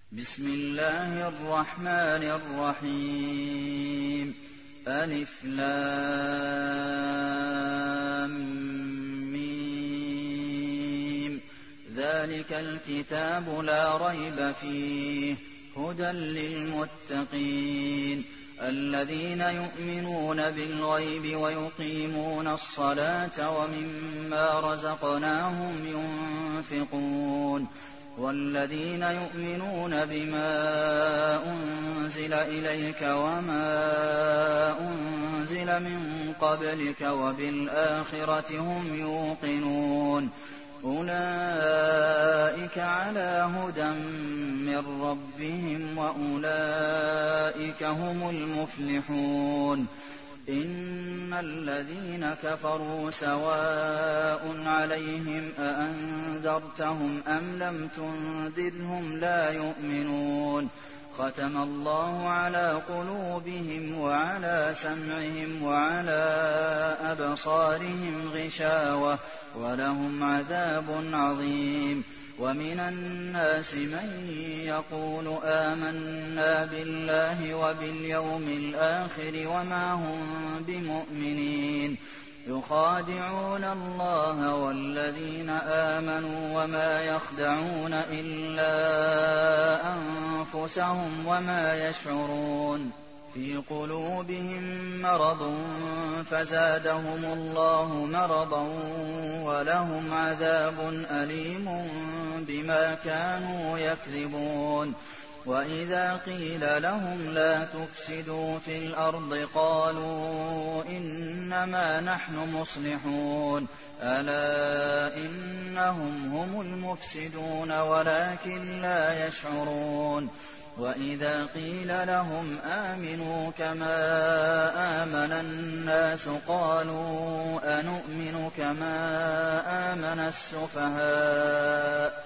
بسم الله الرحمن الرحيم ألف لام ميم ذلك الكتاب لا ريب فيه هدى للمتقين الذين يؤمنون بالغيب ويقيمون الصلاة ومما رزقناهم ينفقون والذين يؤمنون بما أنزل إليك وما أنزل من قبلك وبالآخرة هم يوقنون أولئك على هدى من ربهم وأولئك هم المفلحون إن الذين كفروا سواء عليهم أأنذرتهم أم لم تنذرهم لا يؤمنون ختم الله على قلوبهم وعلى سمعهم وعلى أبصارهم غشاوة ولهم عذاب عظيم ومن الناس من يقول آمنا بالله وباليوم الآخر وما هم بمؤمنين يخادعون الله والذين آمنوا وما يخدعون إلا أنفسهم وما يشعرون في قلوبهم مرض فزادهم الله مرضا ولهم عذاب أليم بما كانوا يكذبون وإذا قيل لهم لا تفسدوا في الأرض قالوا إنما نحن مصلحون ألا إنهم هم المفسدون ولكن لا يشعرون وإذا قيل لهم آمنوا كما آمن الناس قالوا أنؤمن كما آمن السفهاء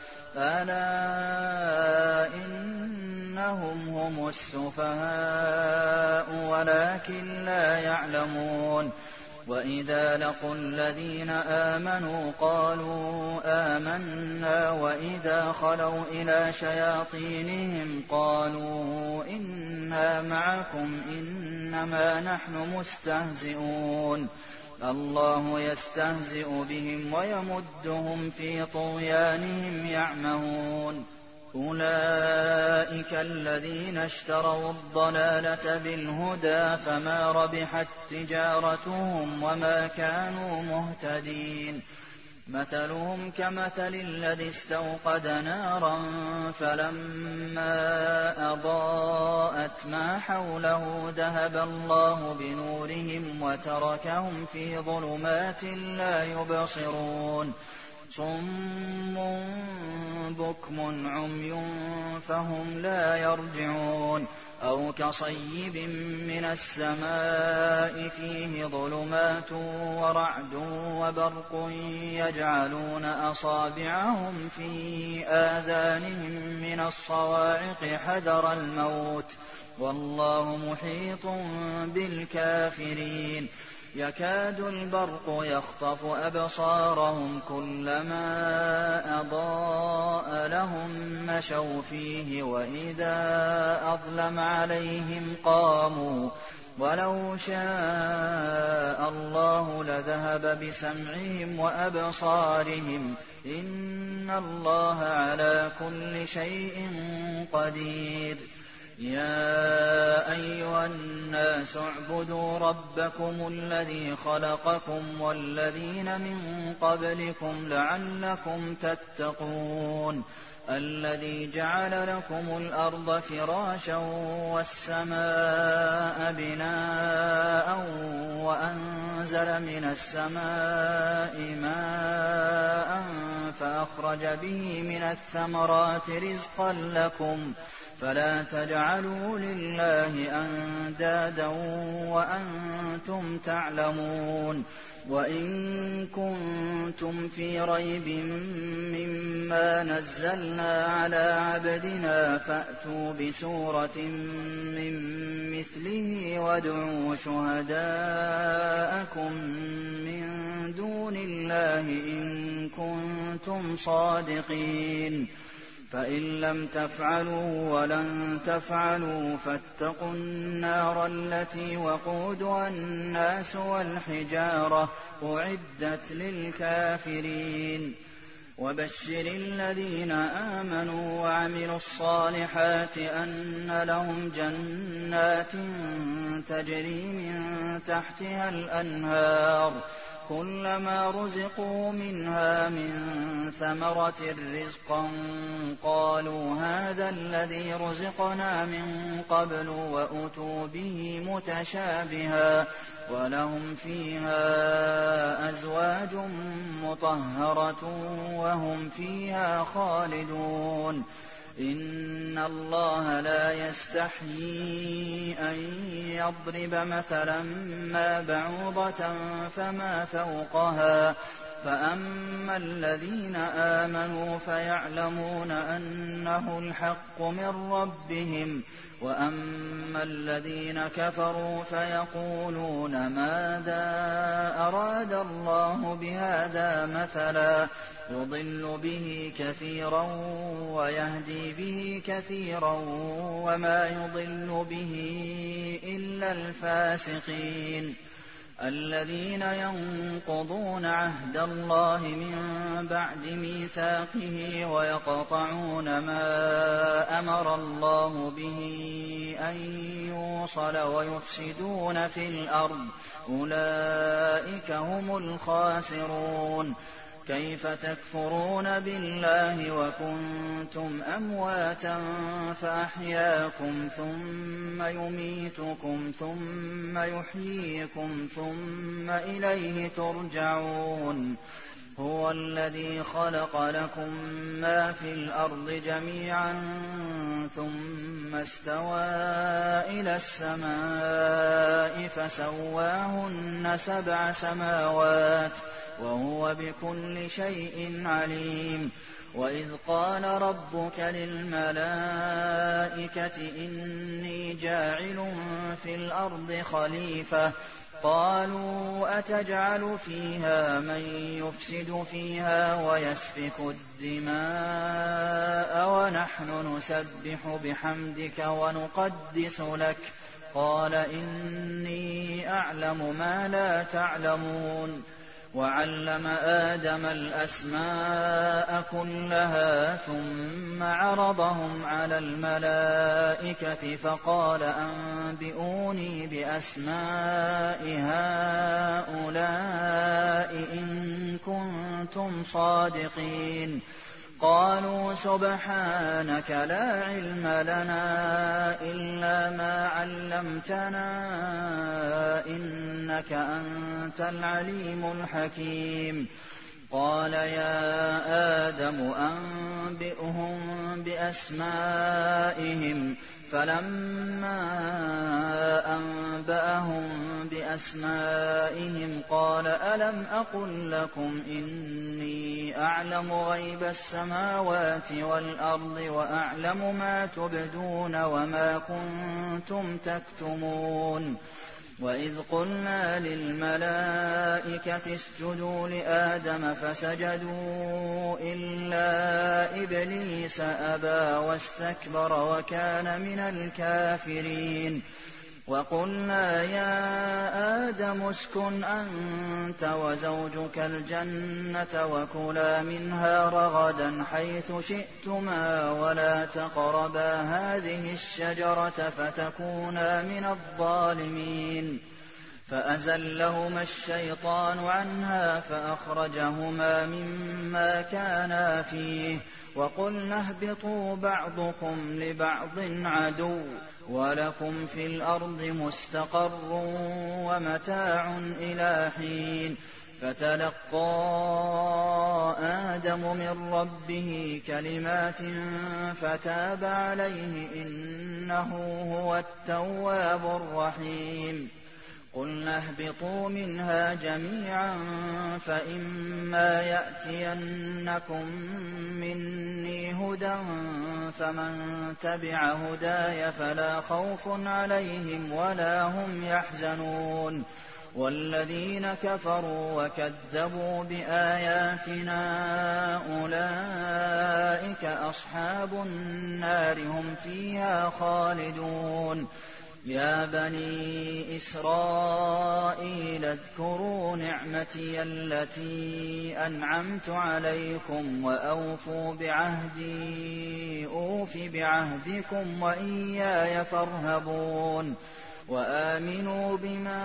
ألا إنهم هم السفهاء ولكن لا يعلمون وإذا لقوا الذين آمنوا قالوا آمنا وإذا خلوا إلى شياطينهم قالوا إنا معكم إنما نحن مستهزئون الله يستهزئ بهم ويمدهم في طغيانهم يعمهون أولئك الذين اشتروا الضلالة بالهدى فما ربحت تجارتهم وما كانوا مهتدين مثلهم كمثل الذي استوقد نارا فلما أضاءت ما حوله ذهب الله بنورهم وتركهم في ظلمات لا يبصرون صم بكم عمي فهم لا يرجعون أو كصيب من السماء فيه ظلمات ورعد وبرق يجعلون أصابعهم في آذانهم من الصواعق حذر الموت والله محيط بالكافرين يكاد البرق يخطف أبصارهم كلما أضاء لهم مشوا فيه وإذا أظلم عليهم قاموا ولو شاء الله لذهب بسمعهم وأبصارهم إن الله على كل شيء قدير يا أيها الناس اعبدوا ربكم الذي خلقكم والذين من قبلكم لعلكم تتقون الذي جعل لكم الأرض فراشا والسماء بناء وأنزل من السماء ماء فأخرج به من الثمرات رزقا لكم فلا تجعلوا لله أندادا وأنتم تعلمون وإن كنتم في ريب مما نزلنا على عبدنا فأتوا بسورة من مثله وادعوا شهداءكم من دون الله إن كنتم صادقين فإن لم تفعلوا ولن تفعلوا فاتقوا النار التي وقودها الناس والحجارة أعدت للكافرين وبشر الذين آمنوا وعملوا الصالحات أن لهم جنات تجري من تحتها الأنهار كلما رزقوا منها من ثمرة رزقا قالوا هذا الذي رزقنا من قبل وأتوا به متشابها ولهم فيها أزواج مطهرة وهم فيها خالدون إن الله لا يستحيي أن يضرب مثلا ما بعوضة فما فوقها فأما الذين آمنوا فيعلمون أنه الحق من ربهم وأما الذين كفروا فيقولون ماذا أراد الله بهذا مثلا يضل به كثيرا ويهدي به كثيرا وما يضل به إلا الفاسقين الذين ينقضون عهد الله من بعد ميثاقه ويقطعون ما أمر الله به أن يوصل ويفسدون في الأرض أولئك هم الخاسرون كيف تكفرون بالله وكنتم أمواتا فأحياكم ثم يميتكم ثم يحييكم ثم إليه ترجعون هو الذي خلق لكم ما في الأرض جميعا ثم استوى إلى السماء فسواهن 7 سماوات وهو بكل شيء عليم وإذ قال ربك للملائكة إني جاعل في الأرض خليفة قالوا أتجعل فيها من يفسد فيها ويسفك الدماء ونحن نسبح بحمدك ونقدس لك قال إني أعلم ما لا تعلمون وعلم آدم الأسماء كلها ثم عرضهم على الملائكة فقال أنبئوني بأسماء هؤلاء إن كنتم صادقين قالوا سبحانك لا علم لنا إلا ما علمتنا إنك أنت العليم الحكيم قال يا آدم أنبئهم بأسمائهم فلما أنبأهم بأسمائهم قال ألم أقل لكم إني أعلم غيب السماوات والأرض وأعلم ما تبدون وما كنتم تكتمون وإذ قلنا للملائكة اسجدوا لآدم فسجدوا إلا إبليس أبى واستكبر وكان من الكافرين وقلنا يا آدم اسكن أنت وزوجك الجنة وكلا منها رغدا حيث شئتما ولا تقربا هذه الشجرة فتكونا من الظالمين فأزلهما الشيطان عنها فأخرجهما مما كانا فيه وقلنا اهبطوا بعضكم لبعض عدو ولكم في الأرض مستقر ومتاع إلى حين فتلقى آدم من ربه كلمات فتاب عليه إنه هو التواب الرحيم قلنا اهبطوا منها جميعا فإما يأتينكم مني هدى فمن تبع هداي فلا خوف عليهم ولا هم يحزنون وَالَّذِينَ كَفَرُوا وَكَذَّبُوا بِآيَاتِنَا أُولَٰئِكَ أَصْحَابُ النَّارِ ۖ هُمْ فِيهَا خَالِدُونَ يَا بَنِي إِسْرَائِيلَ اذْكُرُوا نِعْمَتِيَ الَّتِي أَنْعَمْتُ عَلَيْكُمْ وَأَوْفُوا بِعَهْدِي أُوفِ بِعَهْدِكُمْ وَإِيَّايَ فَارْهَبُونِ وَآمِنُوا بِمَا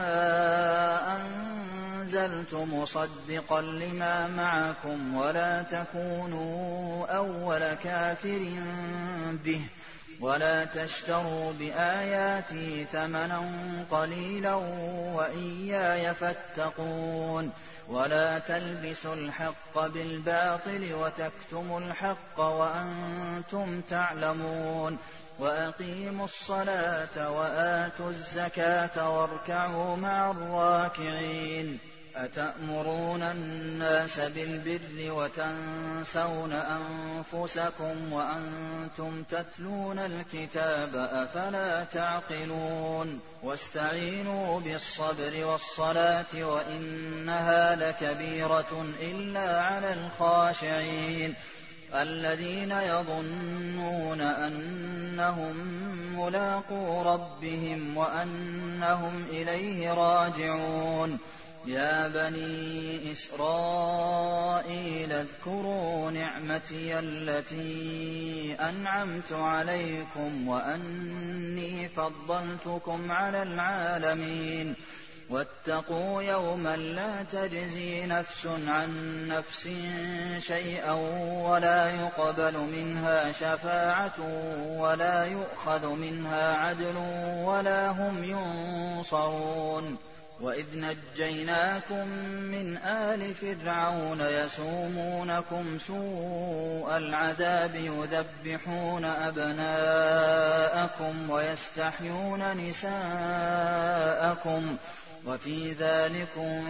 أَنزَلْتُ مُصَدِّقًا لِّمَا مَعَكُمْ وَلَا تَكُونُوا أَوَّلَ كَافِرٍ بِهِ وَلَا تَشْتَرُوا بِآيَاتِي ثَمَنًا قَلِيلًا وَإِيَّايَ فَاتَّقُونِ وَلَا تَلْبِسُوا الْحَقَّ بِالْبَاطِلِ وَتَكْتُمُوا الْحَقَّ وَأَنتُمْ تَعْلَمُونَ وَأَقِيمُوا الصَّلَاةَ وَآتُوا الزَّكَاةَ وَارْكَعُوا مَعَ الرَّاكِعِينَ أَتَأْمُرُونَ النَّاسَ بِالْبِرِّ وَتَنسَوْنَ أَنفُسَكُمْ وَأَنتُمْ تَتْلُونَ الْكِتَابَ ۚ أَفَلَا تَعْقِلُونَ وَاسْتَعِينُوا بِالصَّبْرِ وَالصَّلَاةِ وَإِنَّهَا لَكَبِيرَةٌ إِلَّا عَلَى الْخَاشِعِينَ الَّذِينَ يَظُنُّونَ أَنَّهُم مُّلَاقُو رَبِّهِمْ وَأَنَّهُمْ إِلَيْهِ راجعون يَا بَنِي إِسْرَائِيلَ اذْكُرُوا نِعْمَتِيَ الَّتِي أَنْعَمْتُ عَلَيْكُمْ وَأَنِّي فَضَّلْتُكُمْ عَلَى الْعَالَمِينَ وَاتَّقُوا يَوْمًا لَّا تَجْزِي نَفْسٌ عَن نَّفْسٍ شَيْئًا وَلَا يُقْبَلُ مِنْهَا شَفَاعَةٌ وَلَا يُؤْخَذُ مِنْهَا عَدْلٌ وَلَا هُمْ يُنصَرُونَ وَإِذْ نَجَّيْنَاكُم مِّنْ آلِ فِرْعَوْنَ يَسُومُونَكُمْ سُوءَ الْعَذَابِ يُذَبِّحُونَ أَبْنَاءَكُمْ وَيَسْتَحْيُونَ نِسَاءَكُمْ ۚ وَفِي ذَٰلِكُم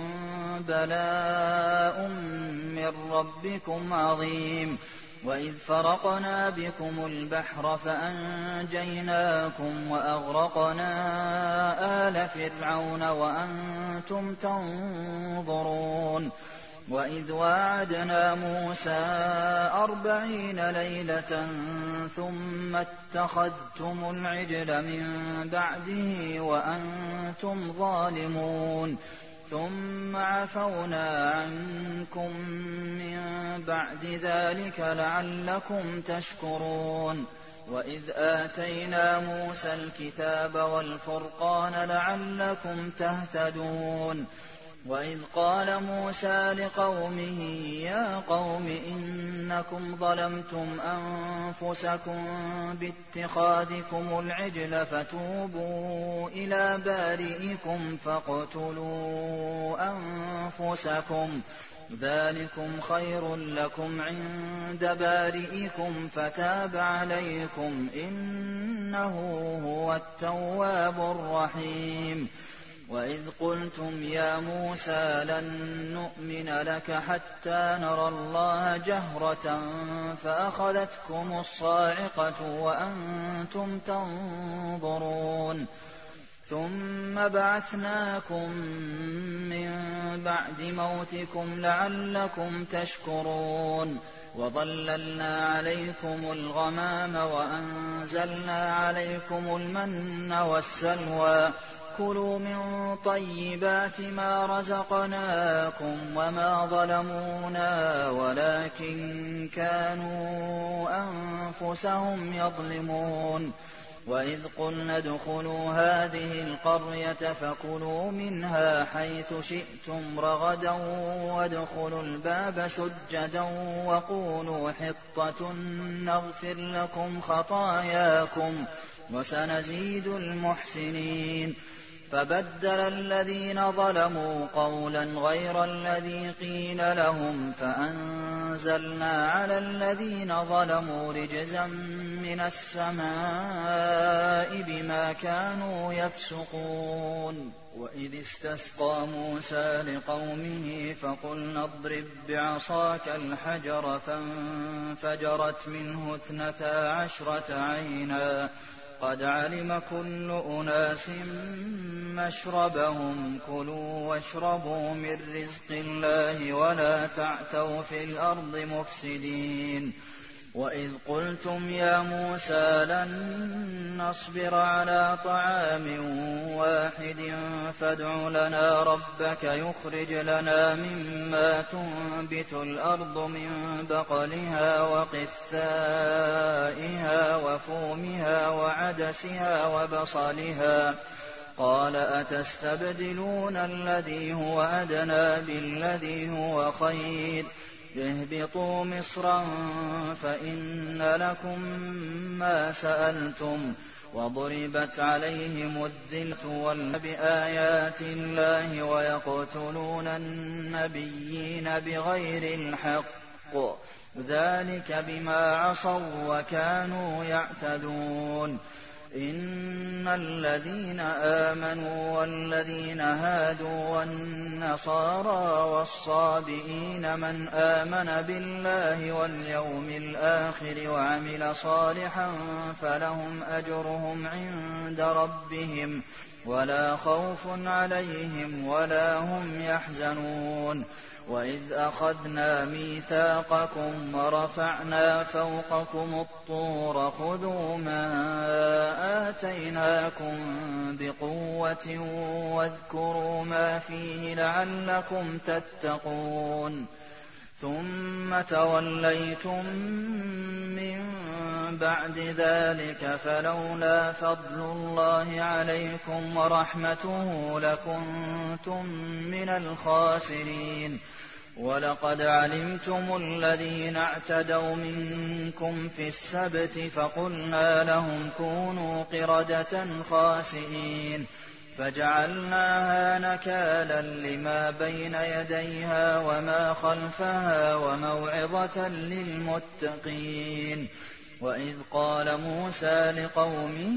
بَلَاءٌ مِّن رَّبِّكُمْ عَظِيمٌ وَإِذْ فَرَقْنَا بِكُمُ الْبَحْرَ فَأَنجَيْنَاكُمْ وَأَغْرَقْنَا آلَ فِرْعَوْنَ وَأَنتُمْ تَنظُرُونَ وَإِذْ وَاعَدْنَا مُوسَىٰ 40 لَيْلَةً ثُمَّ اتَّخَذْتُمُ الْعِجْلَ مِن بَعْدِهِ وَأَنتُمْ ظَالِمُونَ ثُمَّ عَفَوْنَا عَنكُم مِّن بَعْدِ ذَٰلِكَ لَعَلَّكُمْ تَشْكُرُونَ وَإِذْ آتَيْنَا مُوسَى الْكِتَابَ وَالْفُرْقَانَ لَعَلَّكُمْ تَهْتَدُونَ وَإِذْ قَالَ مُوسَىٰ لِقَوْمِهِ يَا قَوْمِ إِنَّكُمْ ظَلَمْتُمْ أَنفُسَكُم بِاتِّخَاذِكُمُ الْعِجْلَ فَتُوبُوا إِلَىٰ بَارِئِكُمْ فَاقْتُلُوا أَنفُسَكُمْ ذَٰلِكُمْ خَيْرٌ لَّكُمْ عِندَ بَارِئِكُمْ فَتَابَ عَلَيْكُمْ ۖ إِنَّهُ هُوَ التَّوَّابُ الرَّحِيمُ وَإِذْ قُلْتُمْ يَا مُوسَىٰ لَن نُّؤْمِنَ لَكَ حَتَّىٰ نَرَى اللَّهَ جَهْرَةً فَأَخَذَتْكُمُ الصَّاعِقَةُ وَأَنتُمْ تَنظُرُونَ ثُمَّ بَعَثْنَاكُم مِّن بَعْدِ مَوْتِكُمْ لَعَلَّكُمْ تَشْكُرُونَ وَظَلَّلْنَا عَلَيْكُمُ الْغَمَامَ وَأَنزَلْنَا عَلَيْكُمُ الْمَنَّ وَالسَّلْوَىٰ كُلُوا مِن طَيِّبَاتِ مَا رَزَقْنَاكُمْ وَمَا ظَلَمُونَا وَلَٰكِن كَانُوا أَنفُسَهُمْ يَظْلِمُونَ وَإِذْ قُلْنَا ادْخُلُوا هَٰذِهِ الْقَرْيَةَ فَكُلُوا مِنْهَا حَيْثُ شِئْتُمْ رَغَدًا وَادْخُلُوا الْبَابَ سُجَّدًا وَقُولُوا حِطَّةٌ نَّغْفِرْ لَكُمْ خَطَايَاكُمْ وَسَنَزِيدُ الْمُحْسِنِينَ فَبَدَّلَ الَّذِينَ ظَلَمُوا قَوْلًا غَيْرَ الَّذِي قِيلَ لَهُمْ فَأَنزَلْنَا عَلَى الَّذِينَ ظَلَمُوا رِجْزًا مِّنَ السَّمَاءِ بِمَا كَانُوا يَفْسُقُونَ وَإِذِ اسْتَسْقَىٰ مُوسَىٰ لِقَوْمِهِ فَقُلْنَا اضْرِب بِّعَصَاكَ الْحَجَرَ فَانفَجَرَتْ مِنْهُ 12 عَيْنًا قد علم كل أناس مشربهم كلوا واشربوا من رزق الله ولا تعثوا في الأرض مفسدين وإذ قلتم يا موسى لن نصبر على طعام واحد فادع لنا ربك يخرج لنا مما تنبت الأرض من بقلها وقثائها وفومها وعدسها وبصلها قال أتستبدلون الذي هو أدنى بالذي هو خير اهبطوا مصرا فإن لكم ما سألتم وضربت عليهم الذلة بآيات الله ويقتلون النبيين بغير الحق ذلك بما عصوا وكانوا يعتدون إن الذين آمنوا والذين هادوا والنصارى والصابئين من آمن بالله واليوم الآخر وعمل صالحا فلهم أجرهم عند ربهم ولا خوف عليهم ولا هم يحزنون وإذ أخذنا ميثاقكم ورفعنا فوقكم الطور خذوا ما آتيناكم بقوة واذكروا ما فيه لعلكم تتقون ثم توليتم من بعد ذلك فلولا فضل الله عليكم ورحمته لكنتم من الخاسرين ولقد علمتم الذين اعتدوا منكم في السبت فقلنا لهم كونوا قردة خاسئين فجعلناها نكالا لما بين يديها وما خلفها وموعظة للمتقين وإذ قال موسى لقومه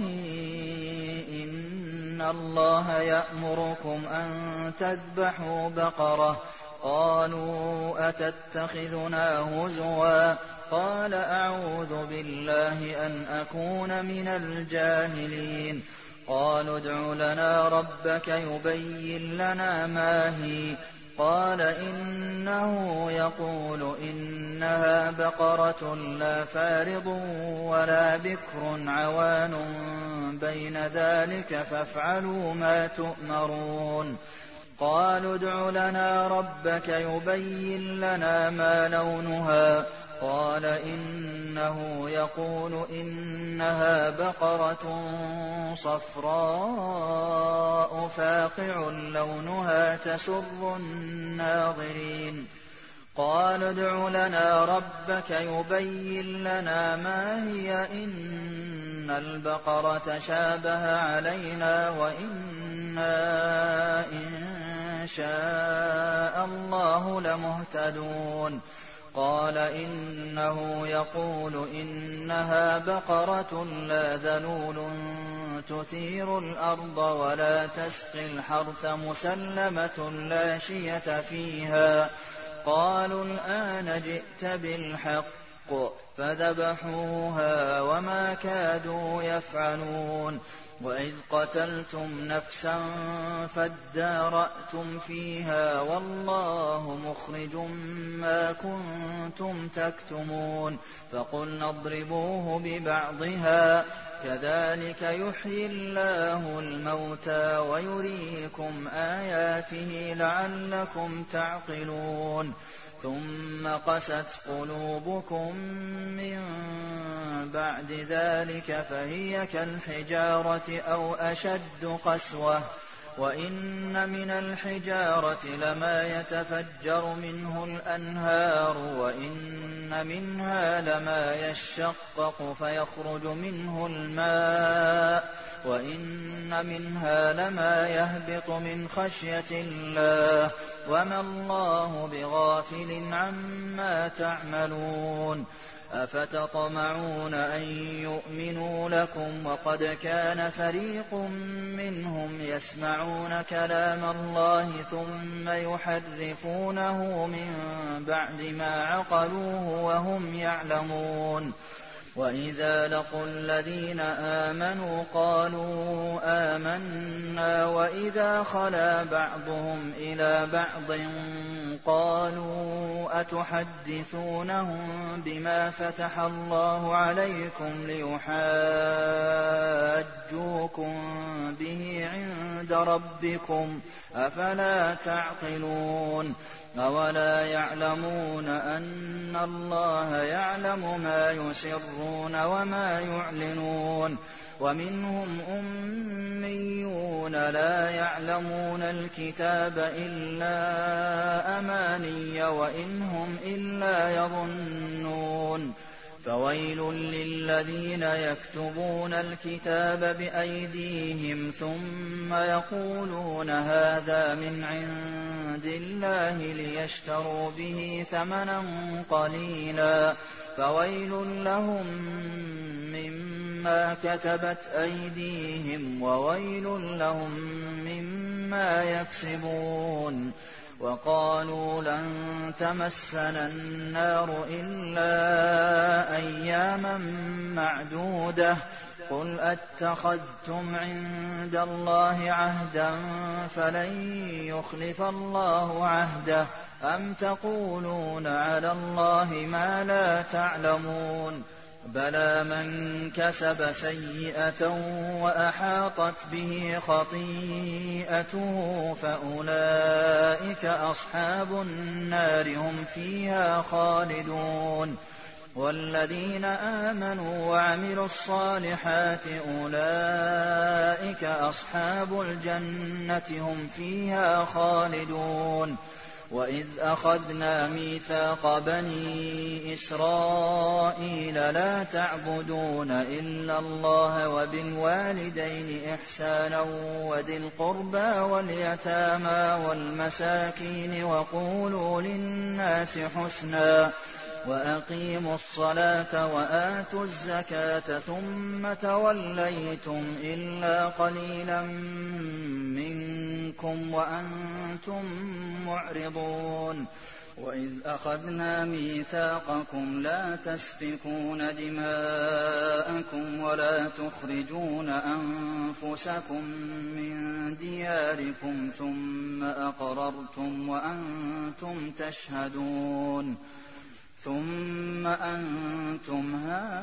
إن الله يأمركم أن تذبحوا بقرة قالوا أتتخذنا هزوا قال أعوذ بالله أن أكون من الجاهلين قالوا ادع لنا ربك يبين لنا ما هي قال إنه يقول إنها بقرة لا فارض ولا بكر عوان بين ذلك فافعلوا ما تؤمرون قالوا ادع لنا ربك يبين لنا ما لونها قال إنه يقول إنها بقرة صفراء فاقع لونها تسر الناظرين قالوا ادع لنا ربك يبين لنا ما هي إن البقرة شابه علينا وإنا إن شاء الله لمهتدون قال إنه يقول إنها بقرة لا ذلول تثير الأرض ولا تسقي الحرث مسلمة لا شية فيها قالوا الآن جئت بالحق فذبحوها وما كادوا يفعلون وإذ قتلتم نفسا فادارأتم فيها والله مخرج ما كنتم تكتمون فقلنا اضربوه ببعضها كذلك يحيي الله الموتى ويريكم آياته لعلكم تعقلون ثم قست قلوبكم من بعد ذلك فهي كالحجارة أو أشد قسوة وإن من الحجارة لما يتفجر منه الأنهار وإن منها لما يشقق فيخرج منه الماء وإن منها لما يهبط من خشية الله وما الله بغافل عما تعملون أفتطمعون أن يؤمنوا لكم وقد كان فريق منهم يسمعون كلام الله ثم يحرفونه من بعد ما عقلوه وهم يعلمون وَإِذَا لَقُوا الَّذِينَ آمَنُوا قَالُوا آمَنَّا وَإِذَا خَلَا بَعْضُهُمْ إِلَىٰ بَعْضٍ قَالُوا أَتُحَدِّثُونَهُم بِمَا فَتَحَ اللَّهُ عَلَيْكُمْ لِيُحَاجُّوكُم بِهِ عِندَ رَبِّكُمْ ۚ أَفَلَا تَعْقِلُونَ أَوَلَا يَعْلَمُونَ أَنَّ اللَّهَ يَعْلَمُ مَا يُسِرُّونَ وَمَا يُعْلِنُونَ وَمِنْهُمْ أُمِّيُّونَ لَا يَعْلَمُونَ الْكِتَابَ إِلَّا أَمَانِيَّ وَإِنْ هُمْ إِلَّا يَظُنُّونَ فَوَيْلٌ لِّلَّذِينَ يَكْتُبُونَ الْكِتَابَ بِأَيْدِيهِمْ ثُمَّ يَقُولُونَ هَٰذَا مِنْ عِندِ اللَّهِ لِيَشْتَرُوا بِهِ ثَمَنًا قَلِيلًا فَوَيْلٌ لَّهُم مِّمَّا كَتَبَتْ أَيْدِيهِمْ وَوَيْلٌ لَّهُم مِّمَّا يَكْسِبُونَ وَقَالُوا لَن تَمَسَّنَا النَّارُ إِلَّا أَيَّامًا مَّعْدُودَةً ۚ قُلْ أَتَّخَذْتُمْ عِندَ اللَّهِ عَهْدًا فَلَن يُخْلِفَ اللَّهُ عَهْدَهُ أَمْ تَقُولُونَ عَلَى اللَّهِ مَا لَا تَعْلَمُونَ بَلَىٰ مَن كَسَبَ سَيِّئَةً وَأَحَاطَتْ بِهِ خَطِيئَتُهُ فَأُولَٰئِكَ أَصْحَابُ النَّارِ هُمْ فِيهَا خَالِدُونَ وَالَّذِينَ آمَنُوا وَعَمِلُوا الصَّالِحَاتِ أُولَٰئِكَ أَصْحَابُ الْجَنَّةِ هُمْ فِيهَا خَالِدُونَ وَإِذْ أَخَذْنَا مِيثَاقَ بَنِي إِسْرَائِيلَ لَا تَعْبُدُونَ إِلَّا اللَّهَ وَبِالْوَالِدَيْنِ إِحْسَانًا وَذِي الْقُرْبَىٰ وَالْيَتَامَىٰ وَالْمَسَاكِينِ وَقُولُوا لِلنَّاسِ حُسْنًا وَأَقِيمُوا الصَّلَاةَ وَآتُوا الزَّكَاةَ ثُمَّ تَوَلَّيْتُمْ إِلَّا قَلِيلًا مِّنكُمْ وَأَنتُم مُّعْرِضُونَ وَإِذْ أَخَذْنَا مِيثَاقَكُمْ لَا تَسْفِكُونَ دِمَاءَكُمْ وَلَا تُخْرِجُونَ أَنفُسَكُم مِّن دِيَارِكُمْ ثُمَّ أَقْرَرْتُمْ وَأَنتُمْ تَشْهَدُونَ ثُمَّ أَنتُمْ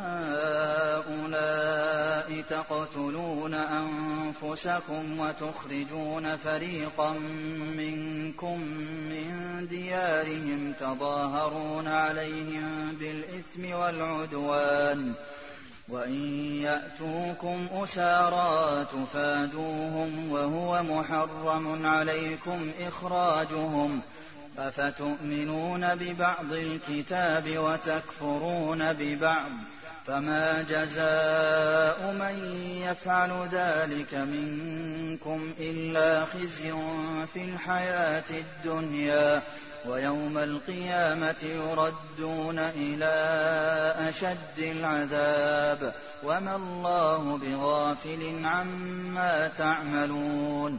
هَٰؤُلَاءِ تَقْتُلُونَ أَنفُسَكُمْ وَتُخْرِجُونَ فَرِيقًا مِّنكُم مِّن دِيَارِهِمْ تَظَاهَرُونَ عَلَيْهِم بِالْإِثْمِ وَالْعُدْوَانِ وَإِن يَأْتُوكُمْ أُسَارَىٰ تُفَادُوهُمْ وَهُوَ مُحَرَّمٌ عَلَيْكُمْ إِخْرَاجُهُمْ أَفَتُؤْمِنُونَ بِبَعْضِ الْكِتَابِ وَتَكْفُرُونَ بِبَعْضٍ ۚ فَمَا جَزَاءُ مَن يَفْعَلُ ذَٰلِكَ مِنكُمْ إِلَّا خِزْيٌ فِي الْحَيَاةِ الدُّنْيَا ۖ وَيَوْمَ الْقِيَامَةِ يُرَدُّونَ إِلَىٰ أَشَدِّ الْعَذَابِ ۗ وَمَا اللَّهُ بِغَافِلٍ عَمَّا تَعْمَلُونَ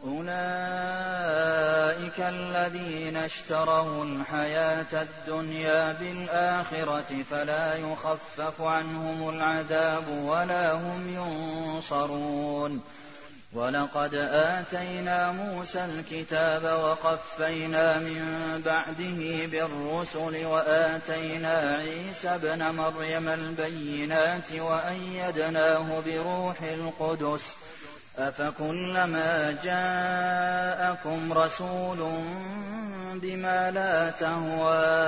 أُولَٰئِكَ الَّذِينَ اشْتَرَوُا الْحَيَاةَ الدُّنْيَا بِالْآخِرَةِ فَلَا يُخَفَّفُ عَنْهُمُ الْعَذَابُ وَلَا هُمْ يُنصَرُونَ وَلَقَدْ آتَيْنَا مُوسَى الْكِتَابَ وَقَفَّيْنَا مِن بَعْدِهِ بِالرُّسُلِ وَآتَيْنَا عِيسَى ابْنَ مَرْيَمَ الْبَيِّنَاتِ وَأَيَّدْنَاهُ بِرُوحِ الْقُدُسِ ۗ أَفَكُلَّمَا جَاءَكُمْ رَسُولٌ بِمَا لَا تَهْوَىٰ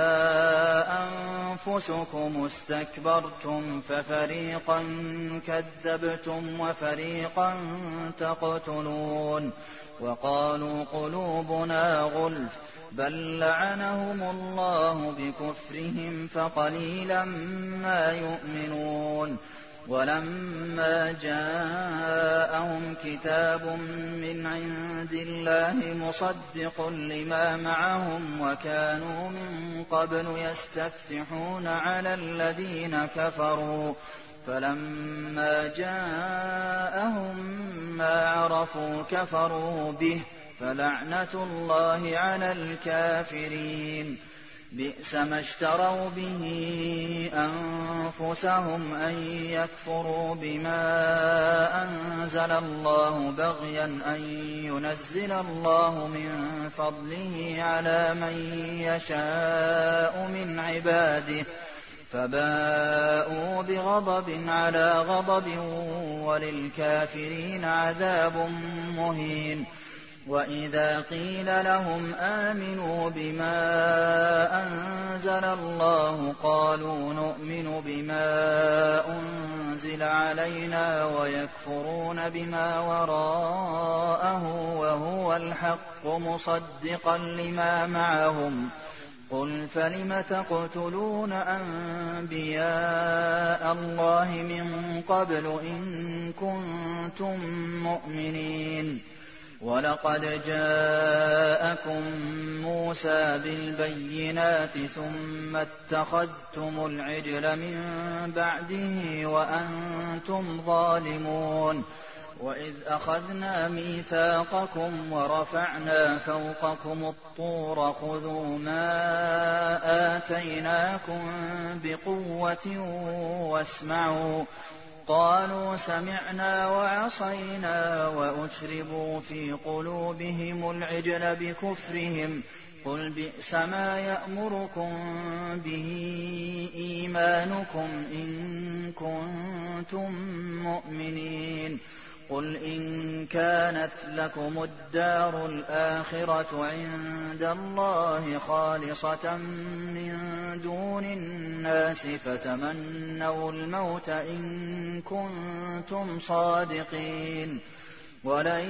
أَنفُسُكُمُ اسْتَكْبَرْتُمْ فَفَرِيقًا كَذَّبْتُمْ وَفَرِيقًا تَقْتُلُونَ وَقَالُوا قُلُوبُنَا غُلْفٌ ۚ بَل لَّعَنَهُمُ اللَّهُ بِكُفْرِهِمْ فَقَلِيلًا مَّا يُؤْمِنُونَ وَلَمَّا جَاءَهُمْ كِتَابٌ مِّنْ عِندِ اللَّهِ مُصَدِّقٌ لِّمَا مَعَهُمْ وَكَانُوا مِن قَبْلُ يَسْتَفْتِحُونَ عَلَى الَّذِينَ كَفَرُوا فَلَمَّا جَاءَهُم مَّا عَرَفُوا كَفَرُوا بِهِ ۚ فَلَعْنَةُ اللَّهِ عَلَى الْكَافِرِينَ بئس ما اشتروا به أنفسهم أن يكفروا بما أنزل الله بغيا أن ينزل الله من فضله على من يشاء من عباده فباءوا بغضب على غضب وللكافرين عذاب مهين وإذا قيل لهم آمنوا بما أنزل الله قالوا نؤمن بما أنزل علينا ويكفرون بما وراءه وهو الحق مصدقا لما معهم قل فلم تقتلون أنبياء الله من قبل إن كنتم مؤمنين ولقد جاءكم موسى بالبينات ثم اتخذتم العجل من بعده وأنتم ظالمون وإذ أخذنا ميثاقكم ورفعنا فوقكم الطور خذوا ما آتيناكم بقوة واسمعوا قالوا سمعنا وعصينا وأشربوا في قلوبهم العجل بكفرهم قل بئس ما يأمركم به إيمانكم إن كنتم مؤمنين قل إن كانت لكم الدار الآخرة عند الله خالصة من دون الناس فتمنوا الموت إن كنتم صادقين ولن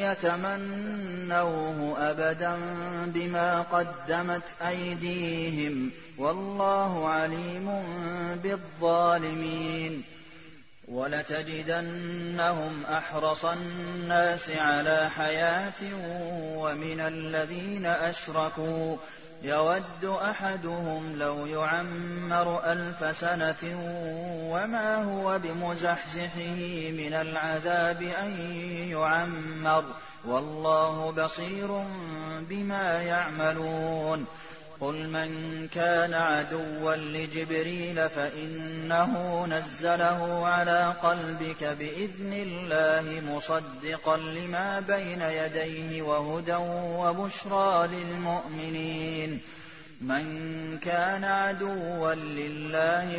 يتمنوه أبدا بما قدمت أيديهم والله عليم بالظالمين ولتجدنهم أحرص الناس على حياة ومن الذين أشركوا يود أحدهم لو يعمر 1000 سنة وما هو بمزحزحه من العذاب أن يعمر والله بصير بما يعملون قل من كان عدوا لجبريل فإنه نزله على قلبك بإذن الله مصدقا لما بين يديه وهدى وبشرى للمؤمنين من كان عدوا لله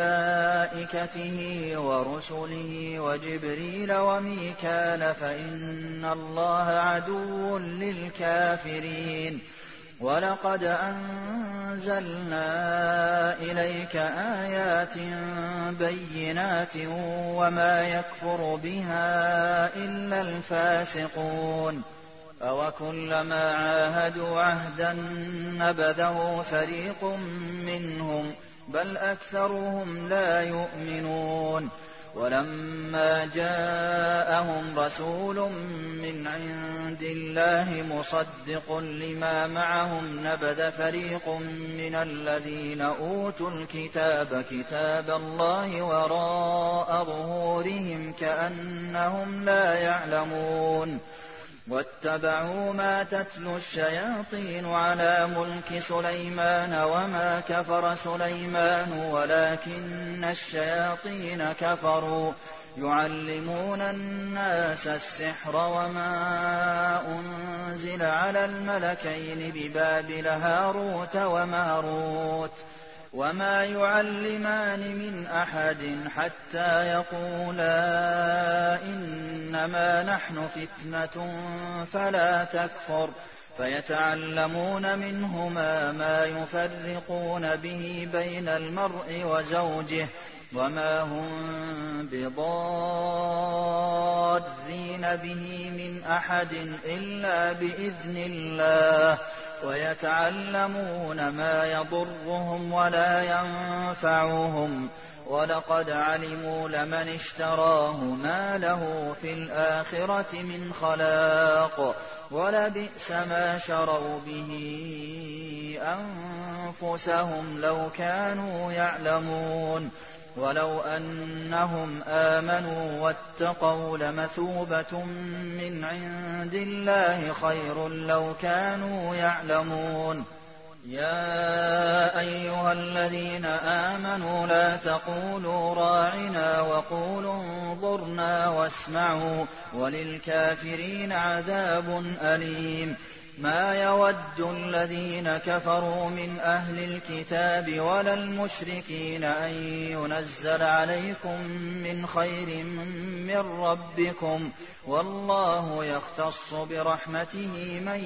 وملائكته ورسله وجبريل وميكال فإن الله عدو للكافرين ولقد أنزلنا إليك آيات بينات وما يكفر بها إلا الفاسقون أوكلما عاهدوا عهدا نبذه فريق منهم بل أكثرهم لا يؤمنون ولما جاءهم رسول من عند الله مصدق لما معهم نبذ فريق من الذين أوتوا الكتاب كتاب الله وراء ظهورهم كأنهم لا يعلمون واتبعوا ما تتلو الشياطين على ملك سليمان وما كفر سليمان ولكن الشياطين كفروا يعلمون الناس السحر وما أنزل على الملكين ببابل هاروت وماروت وما يعلمان من أحد حتى يقولا إنما نحن فتنة فلا تكفر فيتعلمون منهما ما يفرقون به بين المرء وزوجه وما هم بضارين به من أحد إلا بإذن الله ويتعلمون ما يضرهم ولا ينفعهم ولقد علموا لمن اشتراه ما له في الآخرة من خلاق ولبئس ما شروا به أنفسهم لو كانوا يعلمون ولو أنهم آمنوا واتقوا لمثوبة من عند الله خير لو كانوا يعلمون يَا أَيُّهَا الَّذِينَ آمَنُوا لَا تَقُولُوا رَاعِنَا وَقُولُوا انظُرْنَا وَاسْمَعُوا وَلِلْكَافِرِينَ عَذَابٌ أَلِيمٌ مَا يَوَدُّ الَّذِينَ كَفَرُوا مِنْ أَهْلِ الْكِتَابِ وَلَا الْمُشْرِكِينَ أَن يُنَزَّلَ عَلَيْكُم مِّنْ خَيْرٍ مِّن رَّبِّكُمْ ۗ وَاللَّهُ يَخْتَصُّ بِرَحْمَتِهِ مَن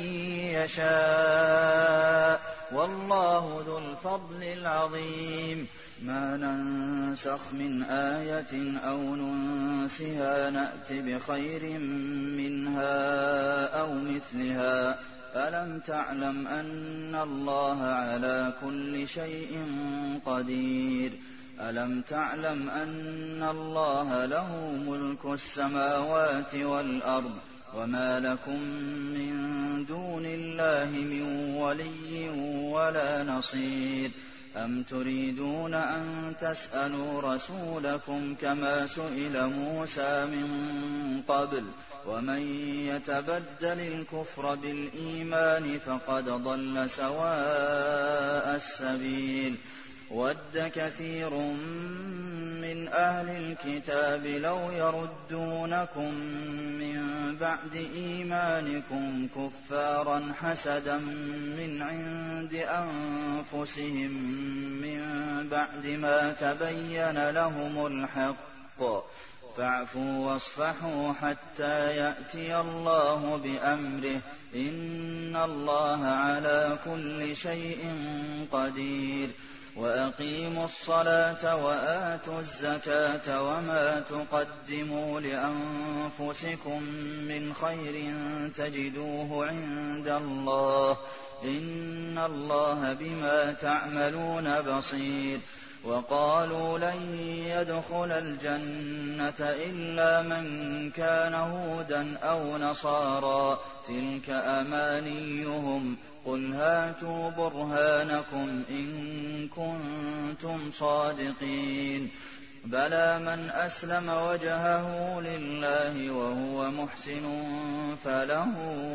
يَشَاءُ ۗ وَاللَّهُ ذُو الْفَضْلِ الْعَظِيمِ مَا نَنسَخْ مِنْ آيَةٍ أَوْ نُنسِهَا نَأْتِ بِخَيْرٍ مِّنْهَا أَوْ مِثْلِهَا ۗ أَلَمْ تَعْلَمْ أَنَّ اللَّهَ عَلَىٰ كُلِّ شَيْءٍ قَدِيرٌ أَلَمْ تَعْلَمْ أَنَّ اللَّهَ لَهُ مُلْكُ السَّمَاوَاتِ وَالْأَرْضِ وَمَا لَكُم مِّن دُونِ اللَّهِ مِن وَلِيٍّ وَلَا نَصِيرٍ أَمْ تُرِيدُونَ أَن تَسْأَلُوا رَسُولَكُمْ كَمَا سُئِلَ مُوسَىٰ مِن قَبْلُ ۗ وَمَن يَتَبَدَّلِ الْكُفْرَ بِالْإِيمَانِ فَقَدْ ضَلَّ سَوَاءَ السَّبِيلِ وَدَّ كَثِيرٌ مِّنْ أَهْلِ الْكِتَابِ لَوْ يَرُدُّونَكُم مِّن بَعْدِ إِيمَانِكُمْ كُفَّارًا حَسَدًا مِّنْ عِندِ أَنفُسِهِم مِّن بَعْدِ مَا تَبَيَّنَ لَهُمُ الْحَقُّ ۖ فَاعْفُوا وَاصْفَحُوا حَتَّىٰ يَأْتِيَ اللَّهُ بِأَمْرِهِ ۗ إِنَّ اللَّهَ عَلَىٰ كُلِّ شَيْءٍ قَدِيرٌ وَأَقِيمُوا الصَّلَاةَ وَآتُوا الزَّكَاةَ وَمَا تُقَدِّمُوا لِأَنفُسِكُم مِّنْ خَيْرٍ تَجِدُوهُ عِندَ اللَّهِ ۗ إِنَّ اللَّهَ بِمَا تَعْمَلُونَ بَصِيرٌ وَقَالُوا لَن يَدْخُلَ الْجَنَّةَ إِلَّا مَن كَانَ هُودًا أَوْ نَصَارَىٰ ۗ تِلْكَ أَمَانِيُّهُمْ ۗ قُلْ هَاتُوا بُرْهَانَكُمْ إِن كُنتُمْ صَادِقِينَ بَلَىٰ مَنْ أَسْلَمَ وَجْهَهُ لِلَّهِ وَهُوَ مُحْسِنٌ فَلَهُ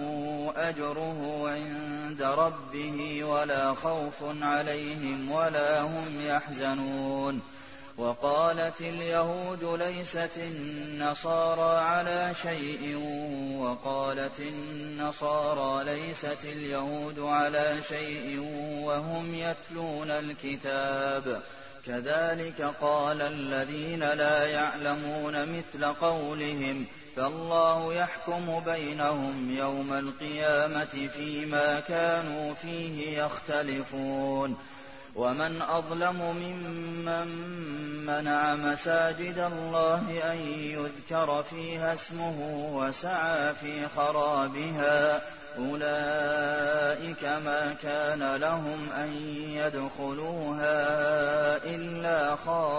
أَجْرُهُ عِندَ رَبِّهِ وَلَا خَوْفٌ عَلَيْهِمْ وَلَا هُمْ يَحْزَنُونَ وَقَالَتِ الْيَهُودُ لَيْسَتِ النَّصَارَىٰ عَلَىٰ شَيْءٍ وَقَالَتِ النَّصَارَىٰ لَيْسَتِ الْيَهُودُ عَلَىٰ شَيْءٍ وَهُمْ يَتْلُونَ الْكِتَابَ كَذَٰلِكَ قَالَ الَّذِينَ لَا يَعْلَمُونَ مِثْلَ قَوْلِهِمْ فَاللَّهُ يَحْكُمُ بَيْنَهُمْ يَوْمَ الْقِيَامَةِ فِيمَا كَانُوا فِيهِ يَخْتَلِفُونَ وَمَنْ أَظْلَمُ مِمَّن مَّنَعَ مَسَاجِدَ اللَّهِ أَن يُذْكَرَ فِيهَا اسْمُهُ وَسَعَىٰ فِي خَرَابِهَا ۚ أُولَٰئِكَ مَا كَانَ لَهُمْ أَن يَدْخُلُوهَا إِلَّا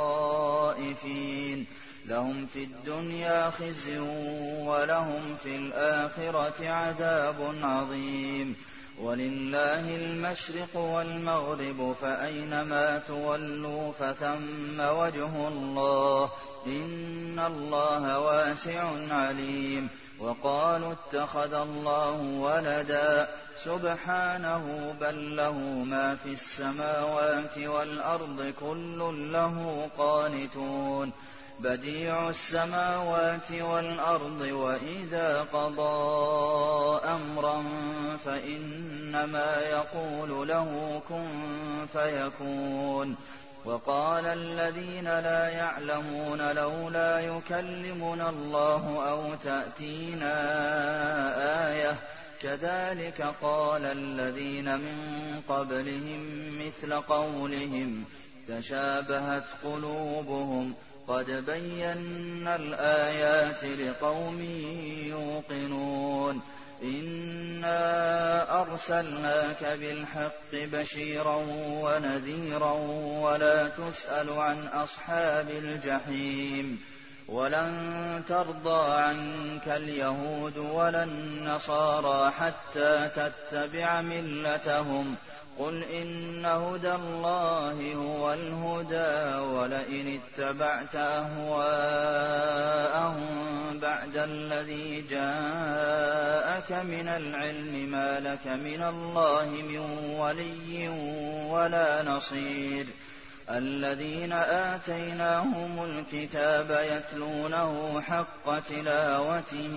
خَائِفِينَ لَهُمْ فِي الدُّنْيَا خِزْيٌ وَلَهُمْ فِي الْآخِرَةِ عَذَابٌ عَظِيمٌ وَلِلَّهِ الْمَشْرِقُ وَالْمَغْرِبُ فَأَيْنَمَا تُوَلُّوا فَثَمَّ وَجْهُ اللَّهِ ۚ إِنَّ اللَّهَ وَاسِعٌ عَلِيمٌ وَقَالُوا اتَّخَذَ اللَّهُ وَلَدًا سُبْحَانَهُ بَل لَّهُ مَا فِي السَّمَاوَاتِ وَالْأَرْضِ كُلٌّ لَّهُ قَانِتُونَ بَدِيعُ السَّمَاوَاتِ وَالْأَرْضِ وَإِذَا قَضَىٰ أَمْرًا فَإِنَّمَا يَقُولُ لَهُ كُن فَيَكُونُ وَقَالَ الَّذِينَ لَا يَعْلَمُونَ لَوْلَا يُكَلِّمُنَا اللَّهُ أَوْ تَأْتِينَا آيَةٌ ۗ كَذَٰلِكَ قَالَ الَّذِينَ مِن قَبْلِهِم مِّثْلَ قَوْلِهِمْ تَشَابَهَتْ قُلُوبُهُمْ ۗ قَدْ بَيَّنَّا الْآيَاتِ لِقَوْمٍ يُوقِنُونَ إِنَّا أَرْسَلْنَاكَ بِالْحَقِّ بَشِيرًا وَنَذِيرًا وَلَا تُسْأَلُ عَنْ أَصْحَابِ الْجَحِيمِ وَلَن تَرْضَىٰ عَنكَ الْيَهُودُ وَلَا النَّصَارَىٰ حَتَّىٰ تَتَّبِعَ مِلَّتَهُمْ ۗ قُلْ إِنَّ هُدَى اللَّهِ هُوَ الْهُدَىٰ وَلَئِنِ اتَّبَعْتَ أَهْوَاءَهُم بَعْدَ الذي جاءك من العلم ما لك من الله من ولي ولا نصير الذين آتيناهم الكتاب يتلونه حق تلاوته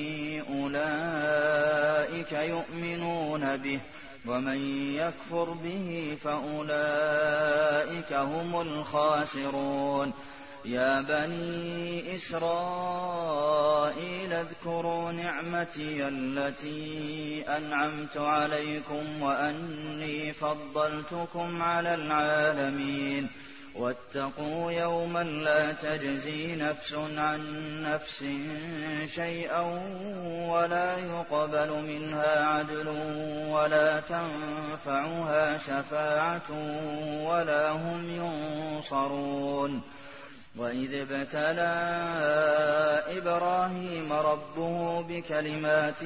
أولئك يؤمنون به ومن يكفر به فأولئك هم الخاسرون يا بني إسرائيل اذكروا نعمتي التي أنعمت عليكم وأني فضلتكم على العالمين واتقوا يوما لا تجزي نفس عن نفس شيئا ولا يقبل منها عدل ولا تنفعها شفاعة ولا هم ينصرون وإذ ابتلى إبراهيم ربه بكلمات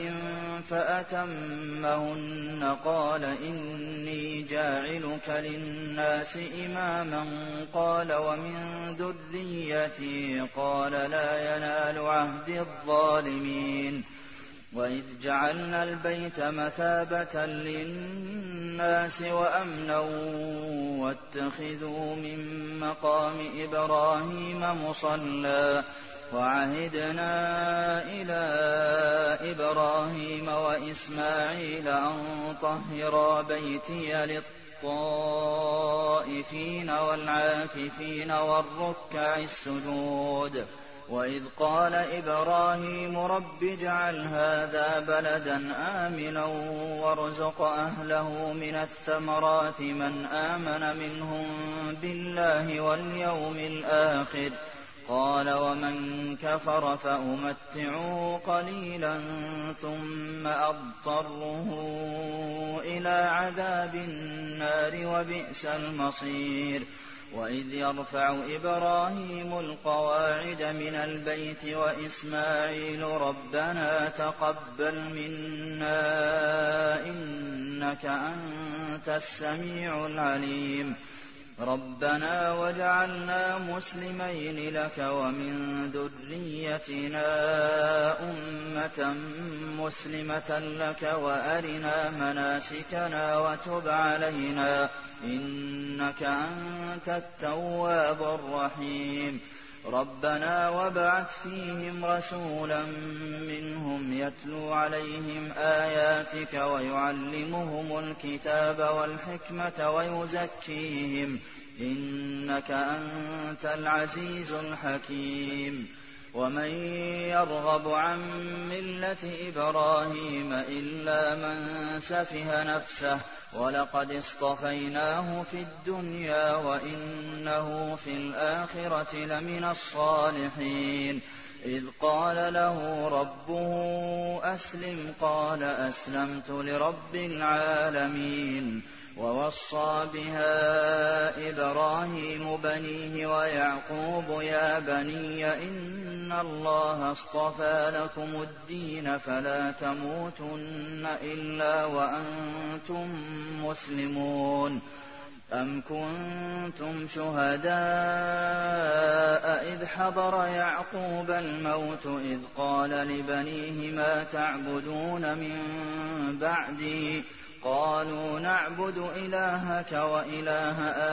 فأتمهن قال إني جاعلك للناس إماما قال ومن ذريتي قال لا ينال عهد الظالمين وإذ جعلنا البيت مثابة للناس وأمنا واتخذوا من مقام إبراهيم مصلى وعهدنا إلى إبراهيم وإسماعيل أن طهرا بيتي للطائفين والعاكفين والركع السجود وإذ قال إبراهيم رب اجعل هذا بلدا آمنا وارزق أهله من الثمرات من آمن منهم بالله واليوم الآخر قال ومن كفر فأمتعه قليلا ثم أضطره إلى عذاب النار وبئس المصير وإذ يرفع إبراهيم القواعد من البيت وإسماعيل ربنا تقبل منا إنك أنت السميع العليم ربنا واجعلنا مسلمين لك ومن ذريتنا أمة مسلمة لك وأرنا مناسكنا وتب علينا إنك أنت التواب الرحيم ربنا وابعث فيهم رسولا منهم يتلو عليهم آياتك ويعلمهم الكتاب والحكمة ويزكيهم إنك أنت العزيز الحكيم ومن يرغب عن ملة إبراهيم إلا من سفه نفسه ولقد اصطفيناه في الدنيا وإنه في الآخرة لمن الصالحين إذ قال له ربه أسلم قال أسلمت لرب العالمين ووصى بها إبراهيم بنيه ويعقوب يا بني إن الله اصطفى لكم الدين فلا تموتن إلا وأنتم مسلمون أم كنتم شهداء إذ حضر يعقوب الموت إذ قال لبنيه ما تعبدون من بعدي قالوا نعبد إلهك وإله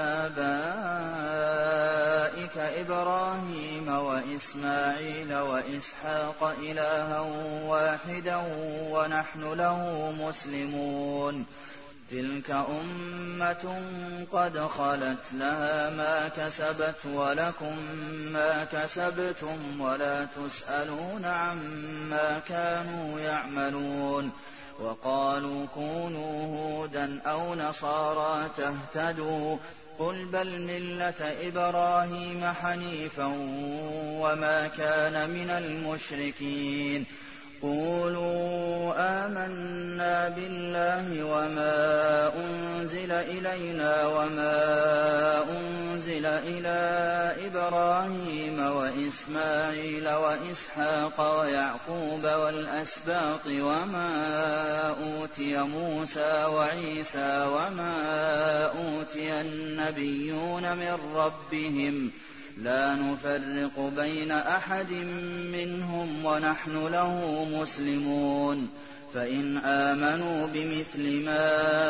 آبائك إبراهيم وإسماعيل وإسحاق إلها واحدا ونحن له مسلمون تلك أمة قد خلت لها ما كسبت ولكم ما كسبتم ولا تسألون عما كانوا يعملون وقالوا كونوا هودا أو نصارى تهتدوا قل بل ملة إبراهيم حنيفا وما كان من المشركين قولوا آمنا بالله وما أنزل إلينا وما أنزل إلى إبراهيم وإسماعيل وإسحاق ويعقوب والأسباط وما أوتي موسى وعيسى وما أوتي النبيون من ربهم لا نفرق بين أحد منهم ونحن له مسلمون فإن آمنوا بمثل ما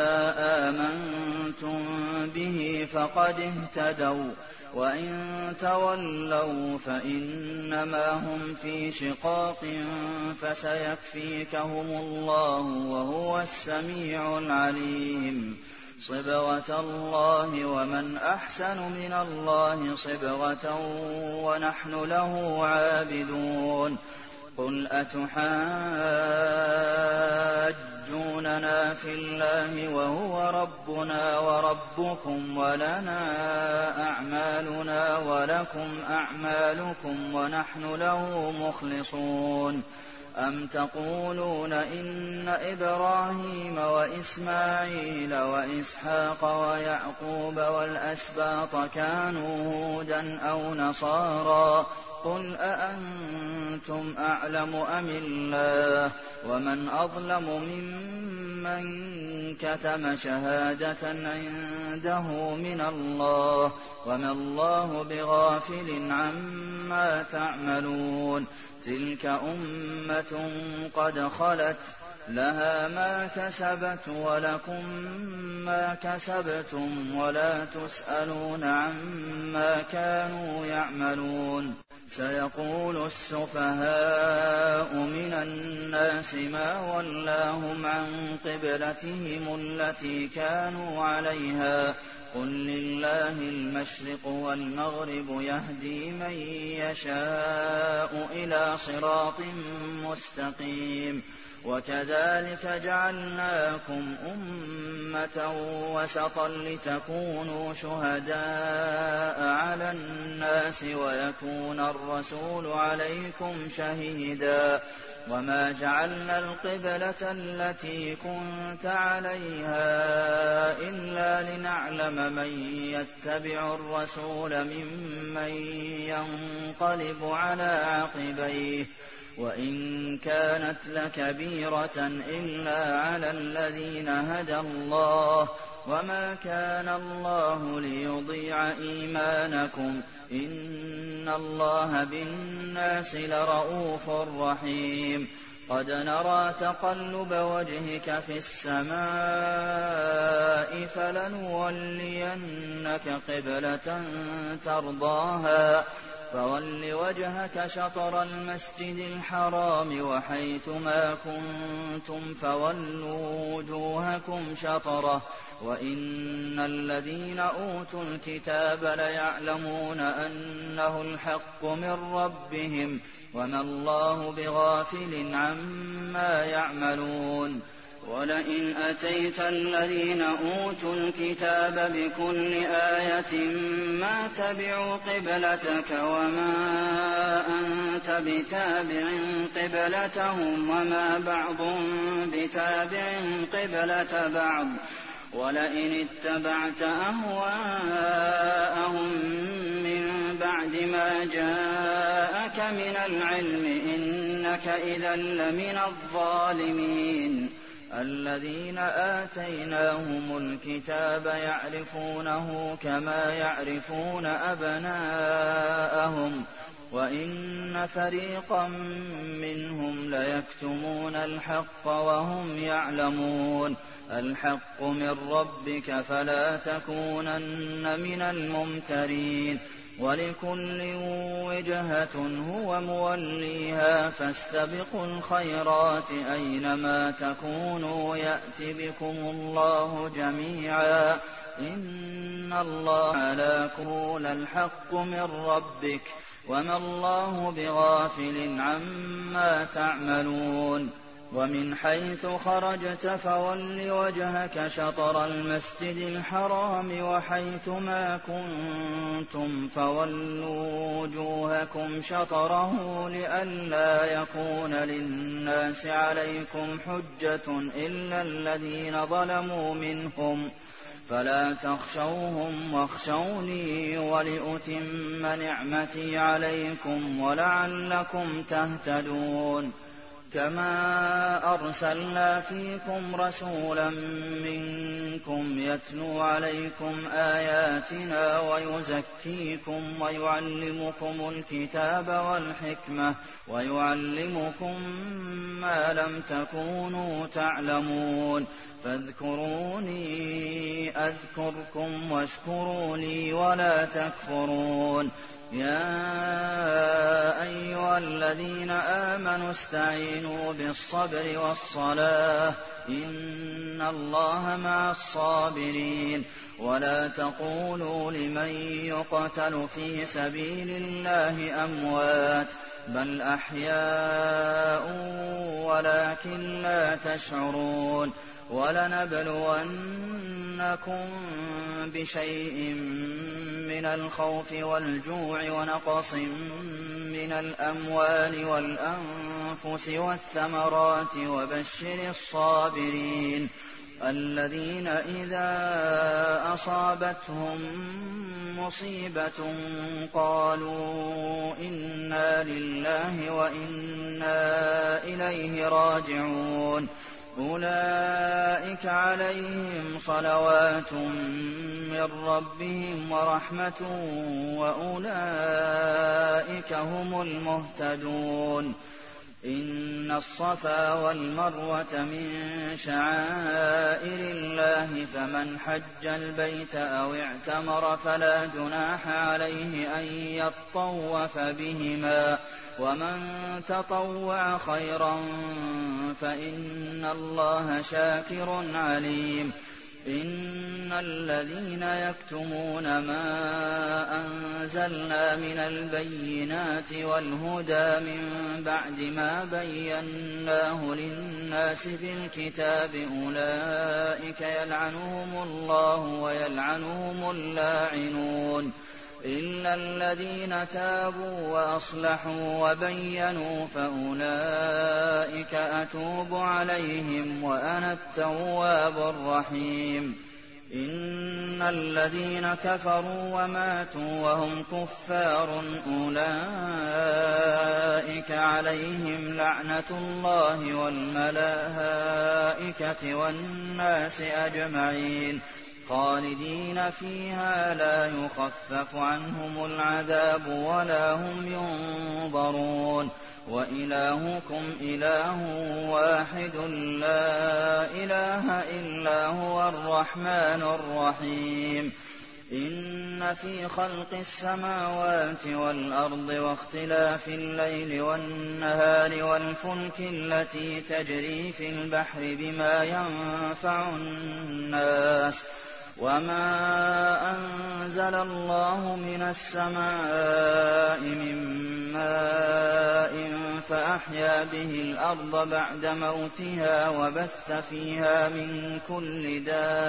آمنتم به فقد اهتدوا وإن تولوا فإنما هم في شقاق فسيكفيكهم الله وهو السميع العليم صبغة الله ومن أحسن من الله صبغة ونحن له عابدون قل أتحاجوننا في الله وهو ربنا وربكم ولنا أعمالنا ولكم أعمالكم ونحن له مخلصون أم تقولون إن إبراهيم وإسماعيل وإسحاق ويعقوب والأسباط كانوا هودا أو نصارى قل أأنتم أعلم أم الله ومن أظلم ممن كتم شهادة عنده من الله وما الله بغافل عما تعملون تلك أمة قد خلت لها ما كسبت ولكم ما كسبتم ولا تسألون عما كانوا يعملون سيقول السفهاء من الناس ما ولاهم عن قبلتهم التي كانوا عليها قل لله المشرق والمغرب يهدي من يشاء إلى صراط مستقيم وكذلك جعلناكم أمة وسطا لتكونوا شهداء على الناس ويكون الرسول عليكم شهيدا وما جعلنا القبلة التي كنت عليها إلا لنعلم من يتبع الرسول ممن ينقلب على عقبيه وإن كانت لكبيرة إلا على الذين هدى الله وما كان الله ليضيع إيمانكم إن الله بالناس لرءوف رحيم قد نرى تقلب وجهك في السماء فلنولينك قبلة ترضاها فول وجهك شطر المسجد الحرام وحيث ما كنتم فولوا وجوهكم شطره وإن الذين أوتوا الكتاب ليعلمون أنه الحق من ربهم وما الله بغافل عما يعملون ولئن أتيت الذين أوتوا الكتاب بكل آية ما تبعوا قبلتك وما أنت بتابع قبلتهم وما بعضهم بتابع قبلة بعض ولئن اتبعت أهواءهم من بعد ما جاءك من العلم إنك إذا لمن الظالمين الذين آتيناهم الكتاب يعرفونه كما يعرفون أبناءهم وإن فريقا منهم ليكتمون الحق وهم يعلمون الحق من ربك فلا تكونن من الممترين ولكل وجهة هو موليها فاستبقوا الخيرات أينما تكونوا يأت بكم الله جميعا إن الله على كل الحق من ربك وما الله بغافل عما تعملون ومن حيث خرجت فول وجهك شطر المسجد الحرام وحيث ما كنتم فولوا وجوهكم شطره لئلا يكون للناس عليكم حجة إلا الذين ظلموا منهم فلا تخشوهم واخشوني ولأتم نعمتي عليكم ولعلكم تهتدون كما أرسلنا فيكم رسولا منكم يتلو عليكم آياتنا ويزكيكم ويعلمكم الكتاب والحكمة ويعلمكم ما لم تكونوا تعلمون فاذكروني أذكركم واشكروا لي ولا تكفرون يا أيها الذين آمنوا استعينوا بالصبر والصلاة إن الله مع الصابرين ولا تقولوا لمن يقتل في سبيل الله أموات بل أحياء ولكن لا تشعرون ولنبلونكم بشيء من الخوف والجوع ونقص من الأموال والأنفس والثمرات وبشر الصابرين الذين إذا أصابتهم مصيبة قالوا إنا لله وإنا إليه راجعون أولئك عليهم صلوات من ربهم ورحمة وأولئك هم المهتدون إن الصفا والمروة من شعائر الله فمن حج البيت أو اعتمر فلا جناح عليه أن يطوف بهما ومن تطوع خيرا فإن الله شاكر عليم إن الذين يكتمون ما أنزلنا من البينات والهدى من بعد ما بيناه للناس في الكتاب أولئك يلعنهم الله ويلعنهم اللاعنون إلا الذين تابوا وأصلحوا وبينوا فأولئك أتوب عليهم وأنا التواب الرحيم إن الذين كفروا وماتوا وهم كفار أولئك عليهم لعنة الله والملائكة والناس أجمعين خالدين فيها لا يخفف عنهم العذاب ولا هم ينظرون وإلهكم إله واحد لا إله إلا هو الرحمن الرحيم إن في خلق السماوات والأرض واختلاف الليل والنهار والفلك التي تجري في البحر بما ينفع الناس وما أنزل الله من السماء من ماء فأحيا به الأرض بعد موتها وبث فيها من كل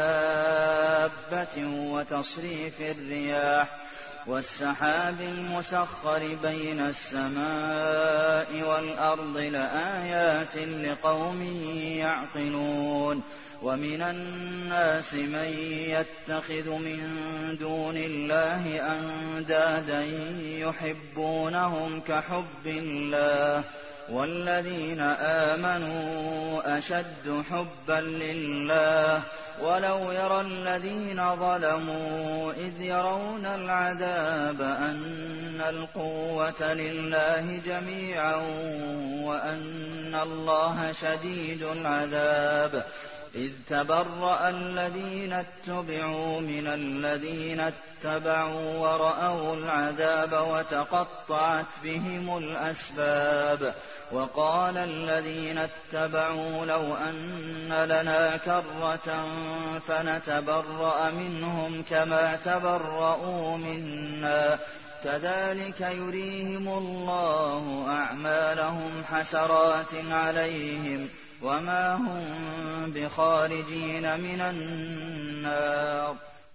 دابة وتصريف الرياح والسحاب المسخر بين السماء والأرض لآيات لقوم يعقلون ومن الناس من يتخذ من دون الله أندادا يحبونهم كحب الله والذين آمنوا أشد حبا لله ولو يرى الذين ظلموا إذ يرون العذاب أن القوة لله جميعا وأن الله شديد العذاب إذ تبرأ الذين اتبعوا من الذين اتبعوا ورأوا العذاب وتقطعت بهم الأسباب وقال الذين اتبعوا لو أن لنا كرة فنتبرأ منهم كما تبرؤوا منا كذلك يريهم الله أعمالهم حسرات عليهم وما هم بخارجين من النار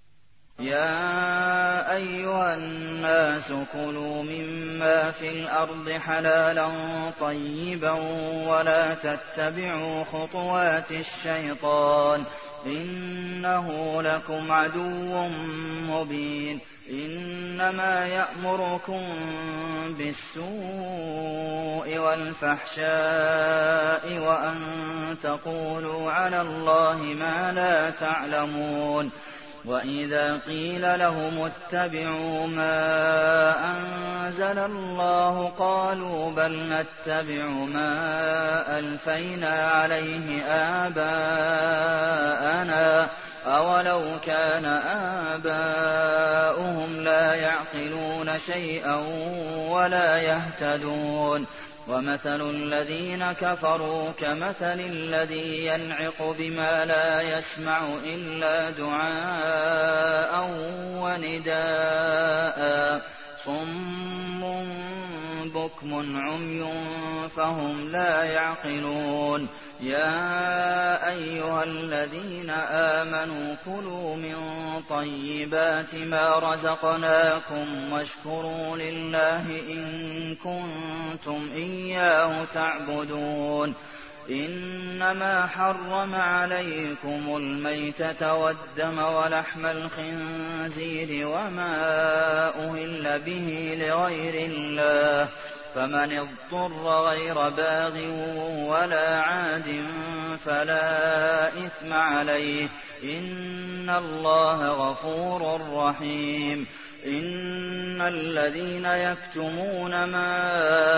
يا أيها الناس كلوا مما في الأرض حلالا طيبا ولا تتبعوا خطوات الشيطان إنه لكم عدو مبين إنما يأمركم بالسوء وَالْفَحْشَاءِ وَأَن تَقُولُوا عَلَى اللَّهِ مَا لَا تَعْلَمُونَ وَإِذَا قِيلَ لَهُمُ اتَّبِعُوا مَا أَنزَلَ اللَّهُ قَالُوا بَلْ نَتَّبِعُ مَا أَلْفَيْنَا عَلَيْهِ آبَاءَنَا ۚ أَوَلَوْ كَانَ آبَاؤُهُمْ لَا يَعْقِلُونَ شَيْئًا وَلَا يَهْتَدُونَ وَمَثَلُ الَّذِينَ كَفَرُوا كَمَثَلِ الَّذِي يَنْعِقُ بِمَا لَا يَسْمَعُ إِلَّا دُعَاءً وَنِدَاءً ۚ صُمٌّ بُكْمٌ عُمْيٌ فَهُمْ لَا يَعْقِلُونَ يَا أَيُّهَا الَّذِينَ آمَنُوا كُلُوا مِن طَيِّبَاتِ مَا رَزَقْنَاكُمْ وَاشْكُرُوا لِلَّهِ إِن كُنتُمْ إِيَّاهُ تَعْبُدُونَ إِنَّمَا حَرَّمَ عَلَيْكُمُ الْمَيْتَةَ وَالدَّمَ وَلَحْمَ الْخِنزِيرِ وَمَا أُهِلَّ بِهِ لِغَيْرِ اللَّهِ ۖ فَمَنِ اضْطُرَّ غَيْرَ بَاغٍ وَلَا عَادٍ فَلَا إِثْمَ عَلَيْهِ ۚ إِنَّ اللَّهَ غَفُورٌ رَّحِيمٌ إِنَّ الَّذِينَ يَكْتُمُونَ مَا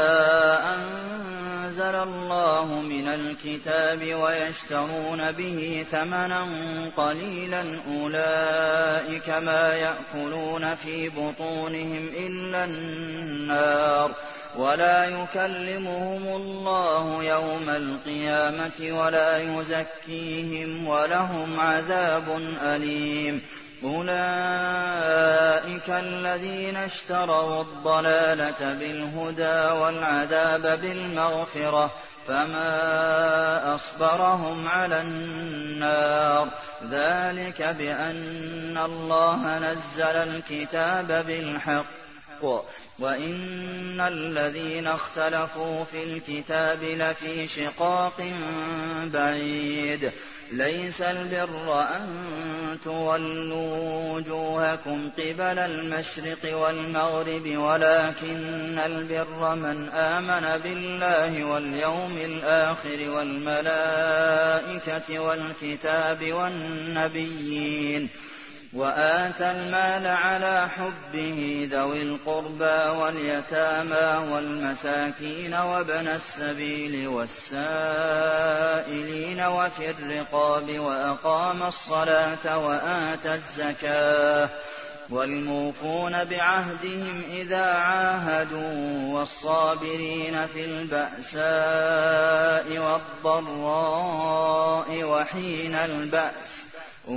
أَنزَلَ اللَّهُ مِنَ الْكِتَابِ وَيَشْتَرُونَ بِهِ ثَمَنًا قَلِيلًا أُولَٰئِكَ مَا يَأْكُلُونَ فِي بُطُونِهِمْ إِلَّا النَّارَ ۖ وَلَا يُكَلِّمُهُمُ اللَّهُ يَوْمَ الْقِيَامَةِ وَلَا يُزَكِّيهِمْ وَلَهُمْ عَذَابٌ أَلِيمٌ أُولَٰئِكَ الَّذِينَ اشْتَرَوُا الضَّلَالَةَ بِالْهُدَىٰ وَالْعَذَابَ بِالْمَغْفِرَةِ ۚ فَمَا أَصْبَرَهُمْ عَلَى النَّارِ ۚ ذَٰلِكَ بِأَنَّ اللَّهَ نَزَّلَ الْكِتَابَ بِالْحَقِّ وَإِنَّ الَّذِينَ اخْتَلَفُوا فِي الْكِتَابِ لَفِي شِقَاقٍ بَعِيدٍ لَيْسَ الْبِرَّ أَن تُوَلُّوا وُجُوهَكُمْ قِبَلَ الْمَشْرِقِ وَالْمَغْرِبِ وَلَٰكِنَّ الْبِرَّ مَنْ آمَنَ بِاللَّهِ وَالْيَوْمِ الْآخِرِ وَالْمَلَائِكَةِ وَالْكِتَابِ وَالنَّبِيِّينَ وَآتَى المال على حبه ذوي القربى واليتامى والمساكين وابن السبيل والسائلين وفي الرقاب وأقام الصلاة وآتى الزكاة والموفون بعهدهم إذا عاهدوا والصابرين في البأساء والضراء وحين البأس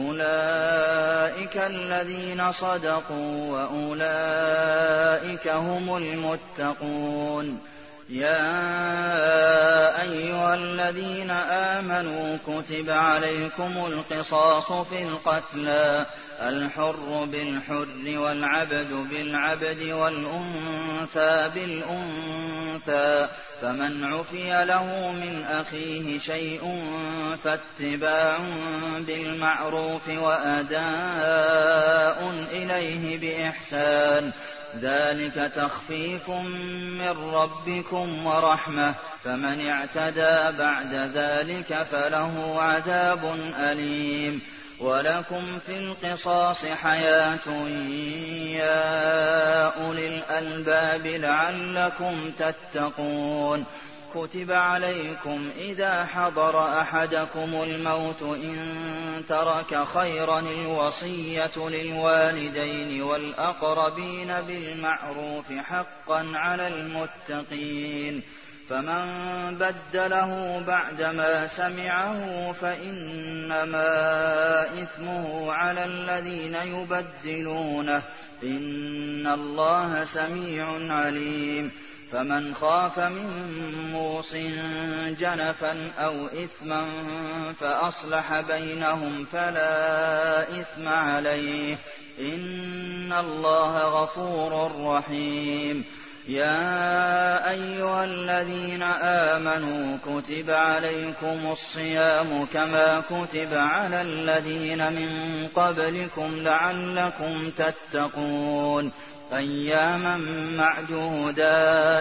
أولئك الذين صدقوا وأولئك هم المتقون يا أيها الذين آمنوا كتب عليكم القصاص في القتلى الحر بالحر والعبد بالعبد والأنثى بالأنثى فمن عفي له من أخيه شيء فاتباع بالمعروف وأداء إليه بإحسان ذلك تخفيف من ربكم ورحمة فمن اعتدى بعد ذلك فله عذاب أليم ولكم في القصاص حياة يا أولي الألباب لعلكم تتقون كتب عليكم إذا حضر أحدكم الموت إن ترك خيرا الوصية للوالدين والأقربين بالمعروف حقا على المتقين فمن بدله بعدما سمعه فإنما إثمه على الذين يبدلونه إن الله سميع عليم فمن خاف من موص جنفا أو إثما فأصلح بينهم فلا إثم عليه إن الله غفور رحيم يا أيها الذين آمنوا كتب عليكم الصيام كما كتب على الذين من قبلكم لعلكم تتقون أياما معدودات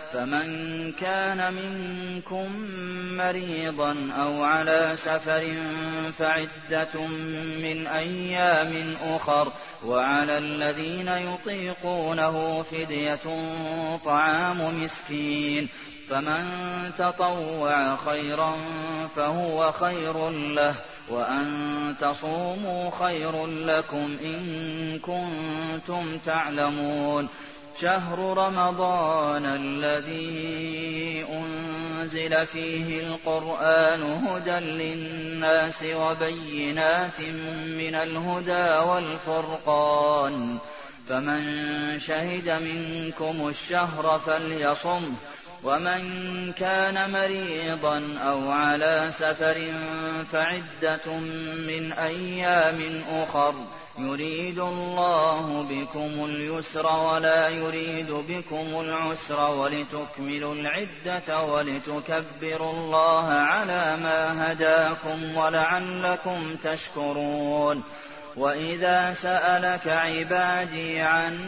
فمن كان منكم مريضا أو على سفر فعدة من أيام أخر وعلى الذين يطيقونه فدية طعام مسكين فمن تطوع خيرا فهو خير له وأن تصوموا خير لكم إن كنتم تعلمون شهر رمضان الذي أنزل فيه القرآن هدى للناس وبينات من الهدى والفرقان فمن شهد منكم الشهر فليصمه ومن كان مريضا أو على سفر فعدة من أيام أخر يريد الله بكم اليسر ولا يريد بكم العسر ولتكملوا العدة ولتكبروا الله على ما هداكم ولعلكم تشكرون وإذا سألك عبادي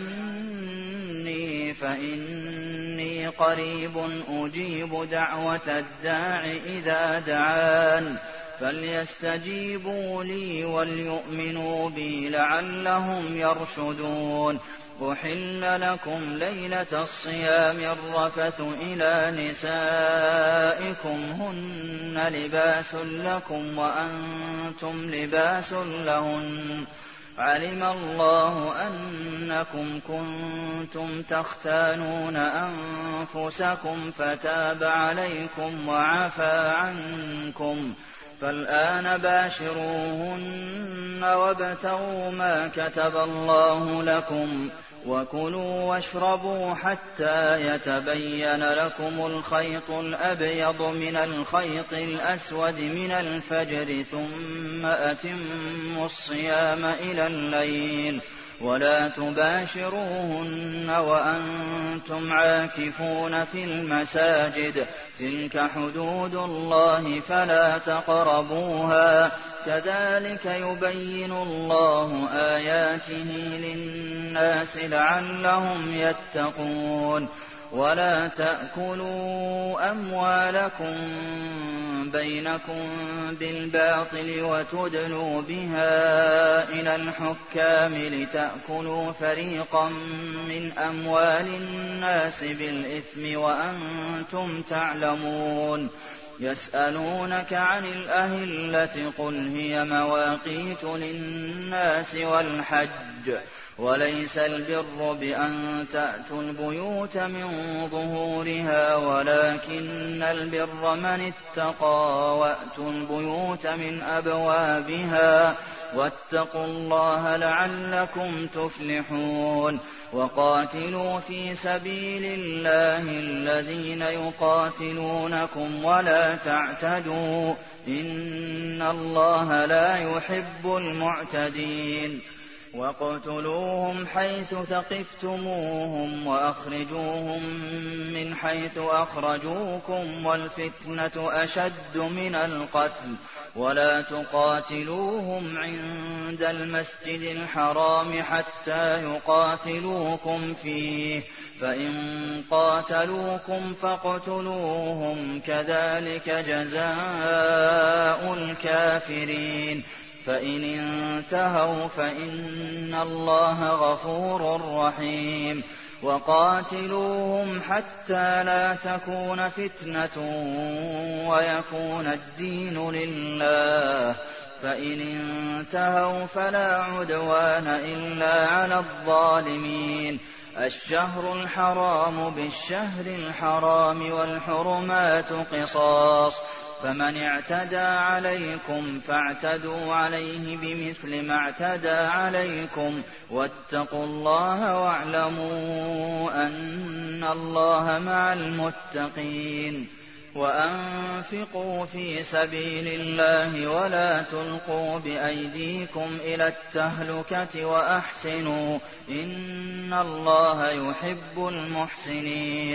عني فإني قريب أجيب دعوة الداع إذا دعان فليستجيبوا لي وليؤمنوا بي لعلهم يرشدون أحل لكم ليلة الصيام الرفث إلى نسائكم هن لباس لكم وأنتم لباس لهن علم الله أنكم كنتم تختانون أنفسكم فتاب عليكم وعفى عنكم فالآن باشروهن وابتغوا ما كتب الله لكم وكلوا واشربوا حتى يتبين لكم الخيط الأبيض من الخيط الأسود من الفجر ثم أتموا الصيام إلى الليل ولا تباشروهن وأنتم عاكفون في المساجد تلك حدود الله فلا تقربوها كذلك يبين الله آياته للناس لعلهم يتقون ولا تأكلوا أموالكم بينكم بالباطل وتدلوا بها إلى الحكام لتأكلوا فريقا من أموال الناس بالإثم وأنتم تعلمون يسألونك عن الأهلة قل هي مواقيت للناس والحج وليس البر بأن تأتوا البيوت من ظهورها ولكن البر من اتقى وأتوا البيوت من أبوابها واتقوا الله لعلكم تفلحون وقاتلوا في سبيل الله الذين يقاتلونكم ولا تعتدوا إن الله لا يحب المعتدين واقتلوهم حيث ثقفتموهم وأخرجوهم من حيث أخرجوكم والفتنة أشد من القتل ولا تقاتلوهم عند المسجد الحرام حتى يقاتلوكم فيه فإن قاتلوكم فاقتلوهم كذلك جزاء الكافرين فإن انتهوا فإن الله غفور رحيم وقاتلوهم حتى لا تكون فتنة ويكون الدين لله فإن انتهوا فلا عدوان إلا على الظالمين الشهر الحرام بالشهر الحرام والحرمات قصاص فمن اعتدى عليكم فاعتدوا عليه بمثل ما اعتدى عليكم واتقوا الله واعلموا أن الله مع المتقين وأنفقوا في سبيل الله ولا تلقوا بأيديكم إلى التهلكة وأحسنوا إن الله يحب المحسنين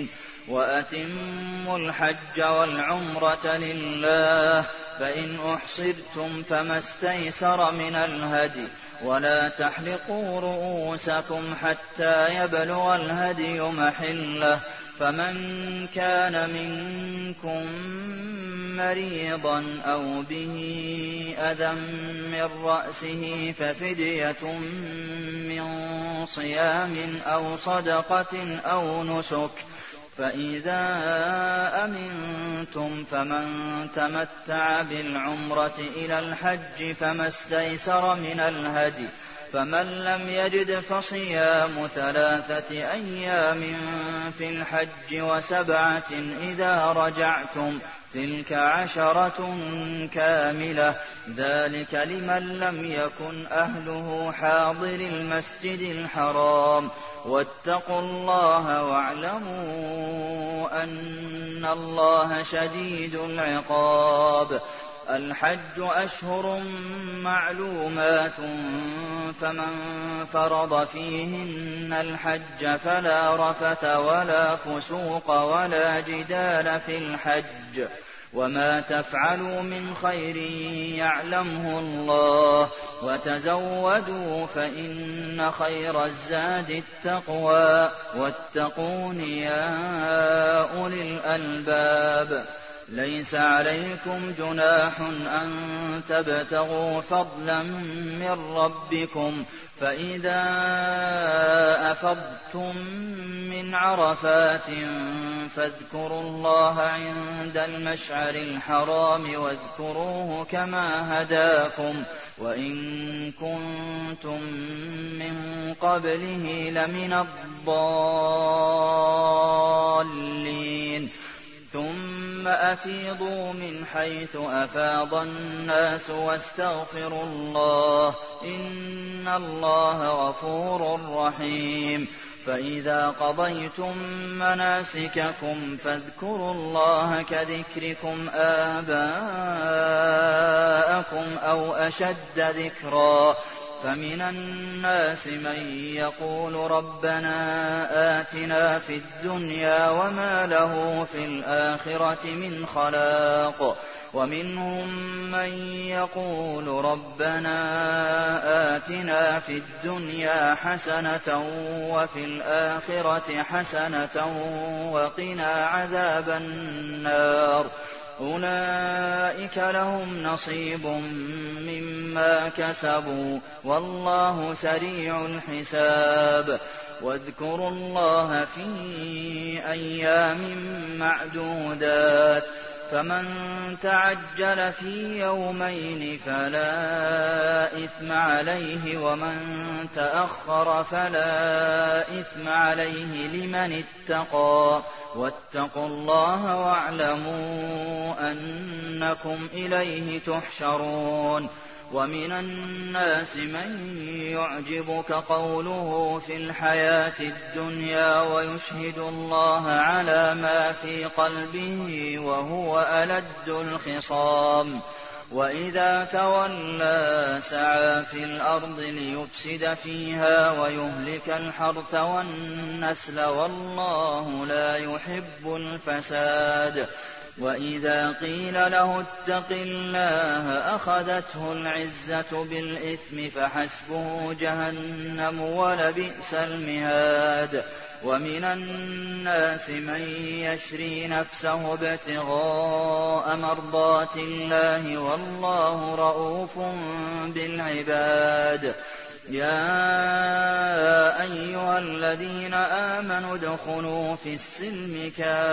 وأتموا الحج والعمرة لله، فإن أحصرتم فما استيسر من الهدي، ولا تحلقوا رؤوسكم حتى يبلغ الهدي محله، فمن كان منكم مريضا أو به أذى من رأسه ففدية من صيام أو صدقة أو نسك، فإذا أمنتم فمن تمتع بالعمرة إلى الحج فما استيسر من الهدي، فمن لم يجد فصيام 3 أيام في الحج و7 إذا رجعتم، تلك 10 كاملة، ذلك لمن لم يكن أهله حاضر المسجد الحرام. واتقوا الله واعلموا أن الله شديد العقاب. الحج أشهر معلومات، فمن فرض فيهن الحج فلا رفث ولا فسوق ولا جدال في الحج، وما تفعلوا من خير يعلمه الله، وتزودوا فإن خير الزاد التقوى، واتقون يا أولي الألباب. ليس عليكم جناح أن تبتغوا فضلا من ربكم، فإذا أفضتم من عرفات فاذكروا الله عند المشعر الحرام، واذكروه كما هداكم، وإن كنتم من قبله لمن الضالين. ثم أفيضوا من حيث أفاض الناس واستغفروا الله، إن الله غفور رحيم. فإذا قضيتم مناسككم فاذكروا الله كذكركم آباءكم أو أشد ذكرا، فمن الناس من يقول ربنا آتنا في الدنيا وما له في الآخرة من خلاق، ومنهم من يقول ربنا آتنا في الدنيا حسنة وفي الآخرة حسنة وقنا عذاب النار. أولئك لهم نصيب مما كسبوا والله سريع الحساب. واذكروا الله في أيام معدودات، فمن تعجل في يومين فلا إثم عليه، ومن تأخر فلا إثم عليه لمن اتقى، واتقوا الله واعلموا أنكم إليه تحشرون. ومن الناس من يعجبك قوله في الحياة الدنيا ويشهد الله على ما في قلبه وهو ألد الخصام، وإذا تولى سعى في الأرض ليفسد فيها ويهلك الحرث والنسل، والله لا يحب الفساد. وإذا قيل له اتق الله أخذته العزة بالإثم فحسبه جهنم ولبئس المهاد. ومن الناس من يشري نفسه ابتغاء مرضات الله والله رءوف بالعباد. يا أيها الذين آمنوا ادخلوا في السلم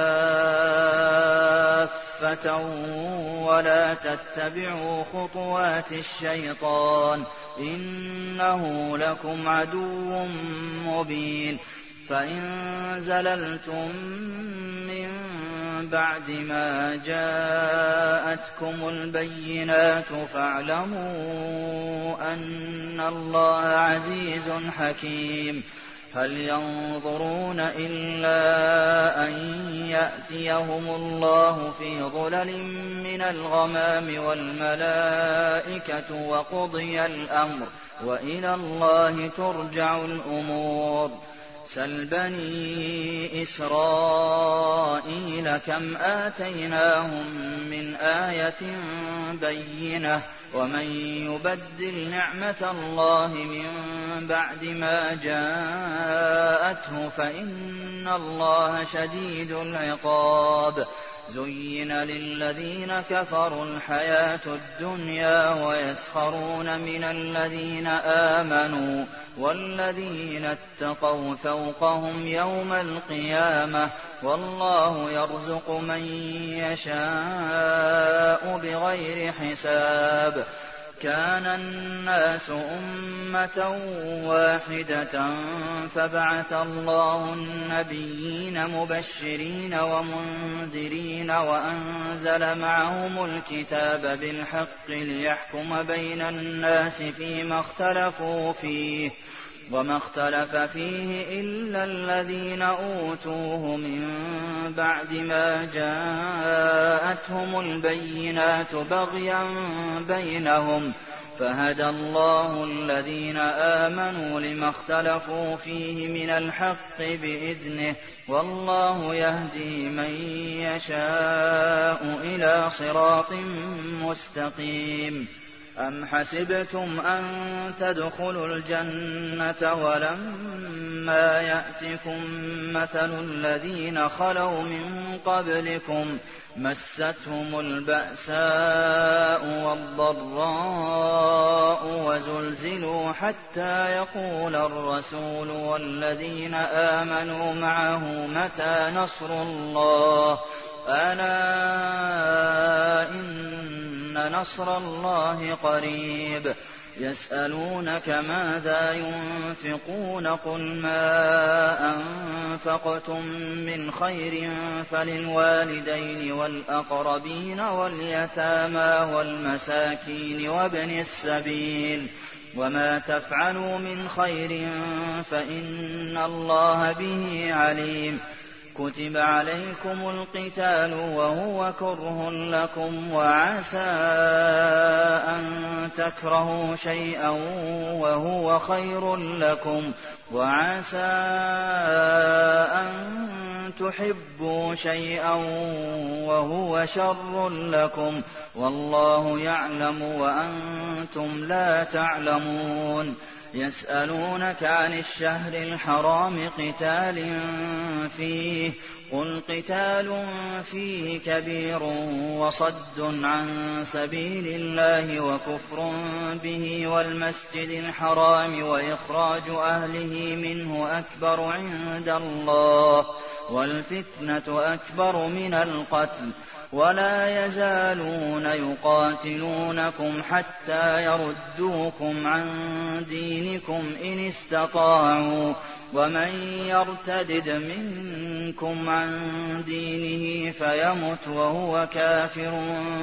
كافة ولا تتبعوا خطوات الشيطان إنه لكم عدو مبين. فإن زللتم من بعد ما جاءتكم البينات فاعلموا أن الله عزيز حكيم. هل ينظرون إلا أن يأتيهم الله في ظلل من الغمام والملائكة وقضي الأمر وإلى الله ترجع الأمور. سَلْ بَنِي إِسْرَائِيلَ كَمْ آتَيْنَاهُم مِّنْ آيَةٍ بَيِّنَةٍ ۗ وَمَن يُبَدِّلْ نِعْمَةَ اللَّهِ مِن بَعْدِ مَا جَاءَتْهُ فَإِنَّ اللَّهَ شَدِيدُ الْعِقَابِ. زُيِّنَ لِلَّذِينَ كَفَرُوا الْحَيَاةُ الدُّنْيَا وَيَسْخَرُونَ مِنَ الَّذِينَ آمَنُوا ۘ وَالَّذِينَ اتَّقَوْا فَوْقَهُمْ يَوْمَ الْقِيَامَةِ ۗ وَاللَّهُ يَرْزُقُ مَن يَشَاءُ بِغَيْرِ حِسَابٍ. كَانَ النَّاسُ أُمَّةً وَاحِدَةً فَبَعَثَ اللَّهُ النَّبِيِّينَ مُبَشِّرِينَ وَمُنذِرِينَ وَأَنزَلَ مَعَهُمُ الْكِتَابَ بِالْحَقِّ لِيَحْكُمَ بَيْنَ النَّاسِ فِيمَا اخْتَلَفُوا فِيهِ ۚ وَمَا اخْتَلَفَ فِيهِ إِلَّا الَّذِينَ أُوتُوهُ مِن بَعْدِ مَا جَاءَتْهُمُ الْبَيِّنَاتُ بَغْيًا بَيْنَهُمْ ۖ فَهَدَى اللَّهُ الَّذِينَ آمَنُوا لِمَا اخْتَلَفُوا فِيهِ مِنَ الْحَقِّ بِإِذْنِهِ ۗ وَاللَّهُ يَهْدِي مَن يَشَاءُ إِلَىٰ صِرَاطٍ مُّسْتَقِيمٍ. أَمْ حَسِبْتُمْ أَن تَدْخُلُوا الْجَنَّةَ وَلَمَّا يَأْتِكُم مَّثَلُ الَّذِينَ خَلَوْا مِن قَبْلِكُم مَّسَّتْهُمُ الْبَأْسَاءُ وَالضَّرَّاءُ وَزُلْزِلُوا حَتَّىٰ يَقُولَ الرَّسُولُ وَالَّذِينَ آمَنُوا مَعَهُ مَتَىٰ نَصْرُ اللَّهِ ۗ أَلَا إِنَّ نَصْرَ اللَّهِ قَرِيبٌ. يَسْأَلُونَكَ مَاذَا يُنفِقُونَ ۖ قُلْ مَا أَنفَقْتُم مِّنْ خَيْرٍ فَلِلْوَالِدَيْنِ وَالْأَقْرَبِينَ وَالْيَتَامَىٰ وَالْمَسَاكِينِ وَابْنِ السَّبِيلِ ۗ وَمَا تَفْعَلُوا مِنْ خَيْرٍ فَإِنَّ اللَّهَ بِهِ عَلِيمٌ. كُتِبَ عَلَيْكُمُ الْقِتَالُ وَهُوَ كُرْهٌ لَّكُمْ ۖ وَعَسَىٰ أَن تَكْرَهُوا شَيْئًا وَهُوَ خَيْرٌ لَّكُمْ ۖ وَعَسَىٰ أَن تُحِبُّوا شَيْئًا وَهُوَ شَرٌّ لَّكُمْ ۗ وَاللَّهُ يَعْلَمُ وَأَنتُمْ لَا تَعْلَمُونَ. يَسْأَلُونَكَ عَنِ الشَّهْرِ الْحَرَامِ قِتَالٍ فِيهِ ۖ قُلْ قِتَالٌ فِيهِ كَبِيرٌ وَصَدٌّ عَن سَبِيلِ اللَّهِ وَكُفْرٌ بِهِ وَالْمَسْجِدِ الْحَرَامِ وَإِخْرَاجُ أَهْلِهِ مِنْهُ أَكْبَرُ عِندَ اللَّهِ ۚ وَالْفِتْنَةُ أَكْبَرُ مِنَ الْقَتْلِ ۗ وَلَا يَزَالُونَ يُقَاتِلُونَكُمْ حَتَّىٰ يَرُدُّوكُمْ عَن دِينِكُمْ إِنِ اسْتَطَاعُوا ۚ وَمَن يَرْتَدِدْ مِنكُمْ عَن دِينِهِ فَيَمُتْ وَهُوَ كَافِرٌ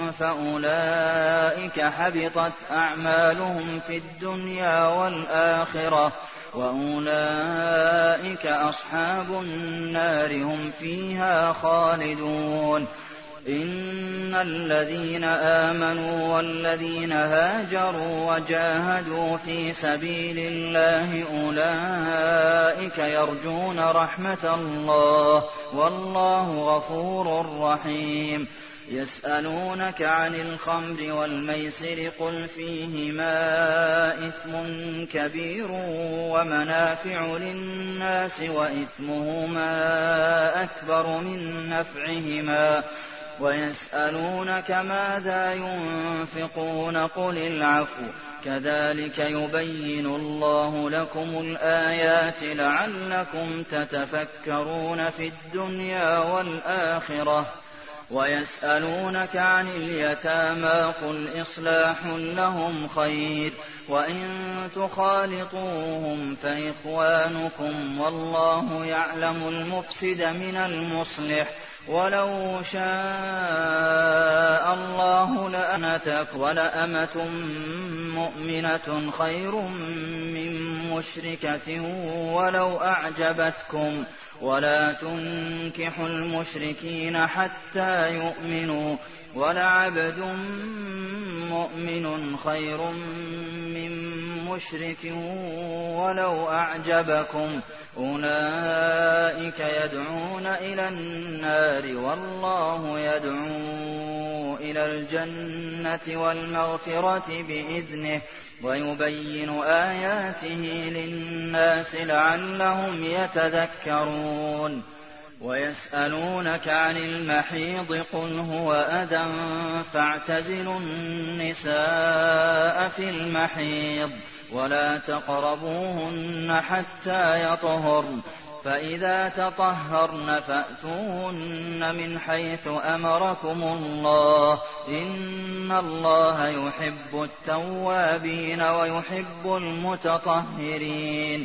فَأُولَٰئِكَ حَبِطَتْ أَعْمَالُهُمْ فِي الدُّنْيَا وَالْآخِرَةِ ۖ وَأُولَٰئِكَ أَصْحَابُ النَّارِ ۖ هُمْ فِيهَا خَالِدُونَ. إِنَّ الَّذِينَ آمَنُوا وَالَّذِينَ هَاجَرُوا وَجَاهَدُوا فِي سَبِيلِ اللَّهِ أُولَٰئِكَ يَرْجُونَ رَحْمَتَ اللَّهِ ۗ وَاللَّهُ غَفُورٌ رَّحِيمٌ. يَسْأَلُونَكَ عَنِ الْخَمْرِ وَالْمَيْسِرِ ۖ قُلْ فِيهِمَا إِثْمٌ كَبِيرٌ وَمَنَافِعُ لِلنَّاسِ وَإِثْمُهُمَا أَكْبَرُ مِن نَّفْعِهِمَا ۗ وَيَسْأَلُونَكَ مَاذَا يُنفِقُونَ ۖ قُلِ الْعَفْوَ ۗ كَذَٰلِكَ يُبَيِّنُ اللَّهُ لَكُمُ الْآيَاتِ لَعَلَّكُمْ تَتَفَكَّرُونَ فِي الدُّنْيَا وَالْآخِرَةِ. وَيَسْأَلُونَكَ عَنِ الْيَتَامَىٰ ۖ قُلْ إِصْلَاحٌ لَّهُمْ خَيْرٌ ۖ وَإِن تُخَالِطُوهُمْ فَإِخْوَانُكُمْ ۚ وَاللَّهُ يَعْلَمُ الْمُفْسِدَ مِنَ الْمُصْلِحِ ۚ وَلَوْ شَاءَ اللَّهُ لَأَعْنَتَكُمْ ۚ وَلَأَمَةٌ مُّؤْمِنَةٌ خَيْرٌ مِّن مُّشْرِكَةٍ وَلَوْ أَعْجَبَتْكُمْ ۗ وَلَا تُنكِحُوا الْمُشْرِكِينَ حَتَّىٰ يُؤْمِنُوا ۚ وَلَعَبْدٌ مُّؤْمِنٌ خَيْرٌ مِّن مشرك ولو أعجبكم أولئك يدعون إلى النار والله يدعو إلى الجنة والمغفرة بإذنه ويبين آياته للناس لعلهم يتذكرون ويسألونك عن المحيض قل هو أذى فاعتزلوا النساء في المحيض ولا تقربوهن حتى يطهرن فإذا تطهرن فأتوهن من حيث أمركم الله إن الله يحب التوابين ويحب المتطهرين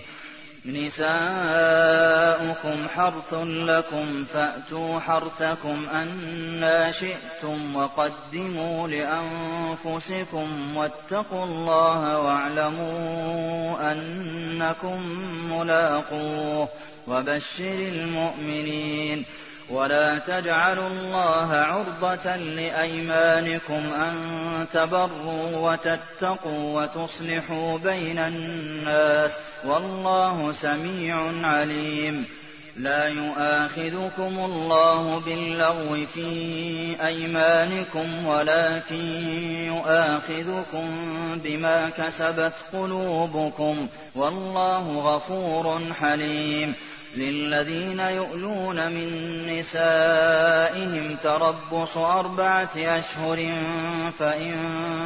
نساؤكم حرث لكم فأتوا حرثكم أنى شئتم وقدموا لأنفسكم واتقوا الله واعلموا أنكم ملاقوه وبشر المؤمنين ولا تجعلوا الله عرضة لأيمانكم أن تبروا وتتقوا وتصلحوا بين الناس والله سميع عليم لا يؤاخذكم الله باللغو في أيمانكم ولكن يؤاخذكم بما كسبت قلوبكم والله غفور حليم للذين يؤلون من نسائهم تربص 4 أشهر فإن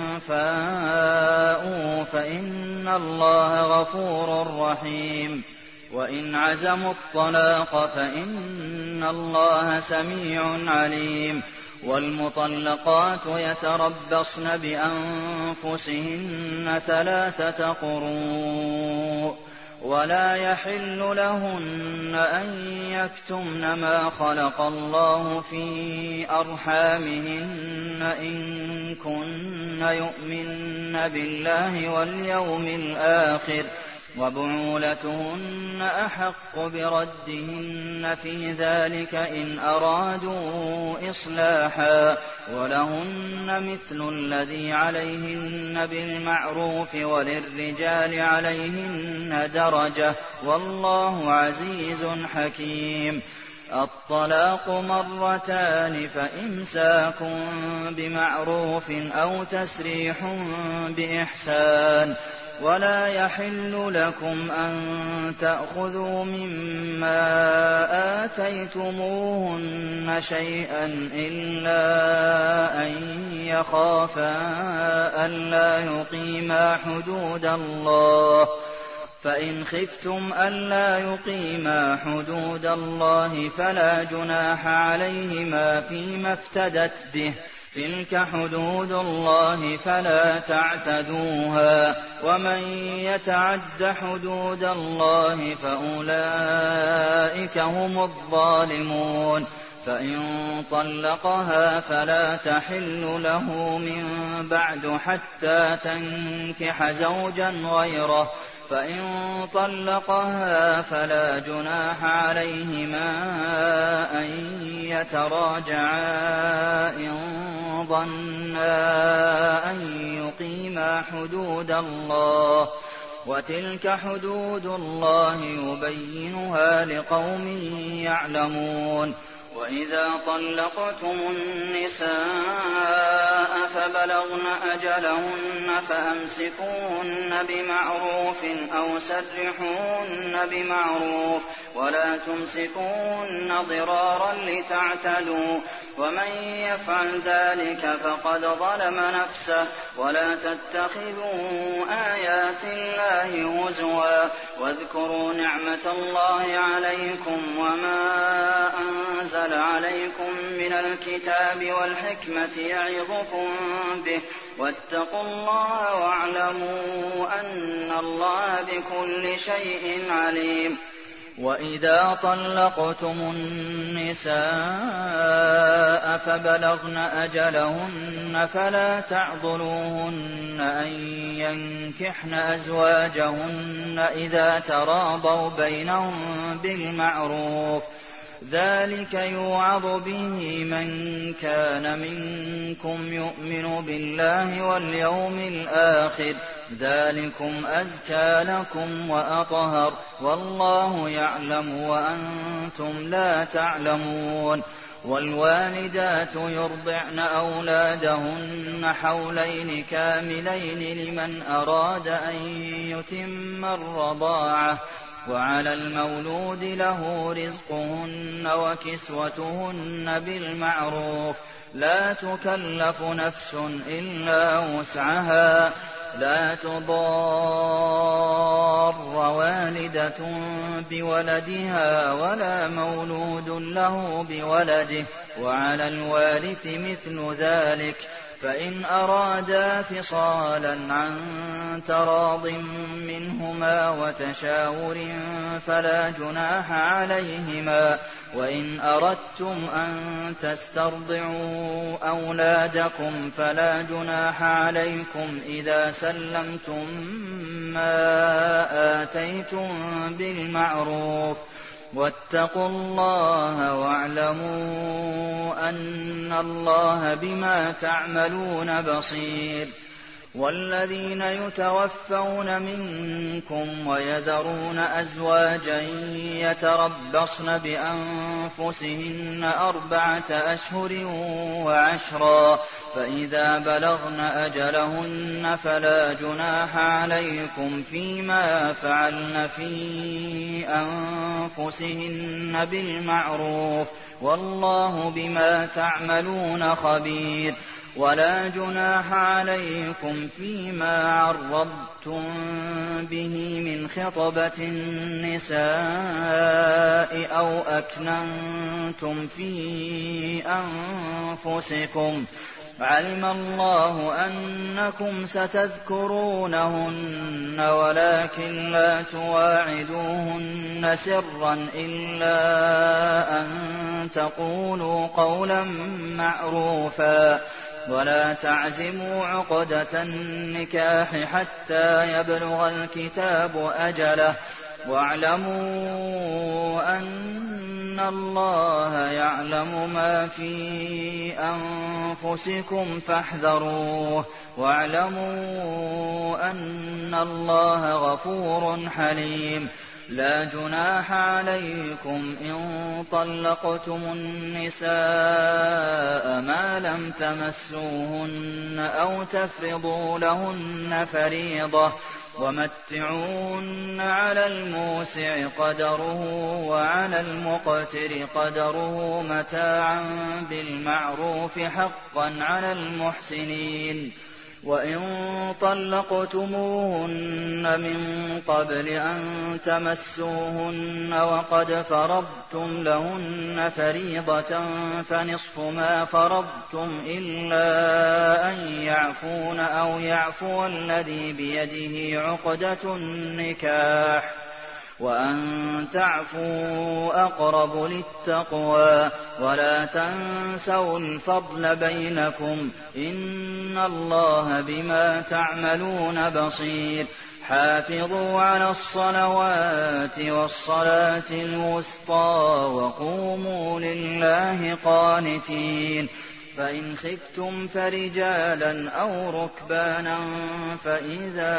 فاءوا فإن الله غفور رحيم وإن عزموا الطلاق فإن الله سميع عليم والمطلقات يتربصن بأنفسهن 3 قروء ولا يحل لهن أن يكتمن ما خلق الله في أرحامهن إن كن يؤمن بالله واليوم الآخر وبعولتهن أحق بردهن في ذلك إن أرادوا إصلاحا ولهن مثل الذي عليهن بالمعروف وللرجال عليهن درجة والله عزيز حكيم الطلاق 2 فإمساك بمعروف أو تسريح بإحسان ولا يحل لكم أن تأخذوا مما آتيتموهن شيئا إلا أن يخافا ألا يقيما حدود الله فإن خفتم ألا يقيما حدود الله فلا جناح عليهما فيما افتدت به تلك حدود الله فلا تعتدوها ومن يتعد حدود الله فأولئك هم الظالمون فإن طلقها فلا تحل له من بعد حتى تنكح زوجا غيره فإن طلقها فلا جناح عليهما أن يتراجعا إن ظنا أن يقيما حدود الله وتلك حدود الله يبينها لقوم يعلمون وإذا طلقتم النساء فبلغن أجلهن فأمسكوهن بمعروف أو سرحوهن بمعروف ولا تمسكوهن ضرارا لتعتدوا ومن يفعل ذلك فقد ظلم نفسه ولا تتخذوا آيات الله هزوا واذكروا نعمة الله عليكم وما أنزل عليكم من الكتاب والحكمة يعظكم به واتقوا الله واعلموا أن الله بكل شيء عليم وإذا طلقتم النساء فبلغن أجلهن فلا تعضلوهن أن ينكحن أزواجهن إذا تراضوا بينهم بالمعروف ذلك يوعظ به من كان منكم يؤمن بالله واليوم الآخر ذلكم أزكى لكم وأطهر، والله يعلم وأنتم لا تعلمون. والوالدات يرضعن أولادهن حولين كاملين لمن أراد أن يتم الرضاعة، وعلى المولود له رزقهن وكسوتهن بالمعروف، لا تكلف نفس إلا وسعها، لا تضار والدة بولدها ولا مولود له بولده، وعلى الوارث مثل ذلك، فإن أرادا فصالا عن تراض منهما وتشاور فلا جناح عليهما. وإن أردتم أن تسترضعوا أولادكم فلا جناح عليكم إذا سلمتم ما آتيتم بالمعروف، واتقوا الله واعلموا أن الله بما تعملون بصير. والذين يتوفون منكم ويذرون أزواجا يتربصن بأنفسهن 4 أشهر وعشرا، فإذا بلغن أجلهن فلا جناح عليكم فيما فعلن في أنفسهن بالمعروف، والله بما تعملون خبير. ولا جناح عليكم فيما عرضتم به من خطبة النساء أو أكننتم في أنفسكم، علم الله أنكم ستذكرونهن ولكن لا تواعدوهن سرا إلا أن تقولوا قولا معروفا، ولا تعزموا عقدة النكاح حتى يبلغ الكتاب أجله، واعلموا أن الله يعلم ما في أنفسكم فاحذروه، واعلموا أن الله غفور حليم. لا جناح عليكم إن طلقتم النساء ما لم تمسوهن أو تفرضوا لهن فريضة، ومتعوهن على الموسع قدره وعلى المقتر قدره متاعا بالمعروف حقا على المحسنين. وإن طلقتموهن من قبل أن تمسوهن وقد فرضتم لهن فريضة فنصف ما فرضتم إلا أن يعفون أو يعفو الذي بيده عقدة النكاح، وأن تعفوا أقرب للتقوى، ولا تنسوا الفضل بينكم، إن الله بما تعملون بصير. حافظوا على الصلوات والصلاة الوسطى وقوموا لله قانتين. فإن خفتم فرجالا أو ركبانا فإذا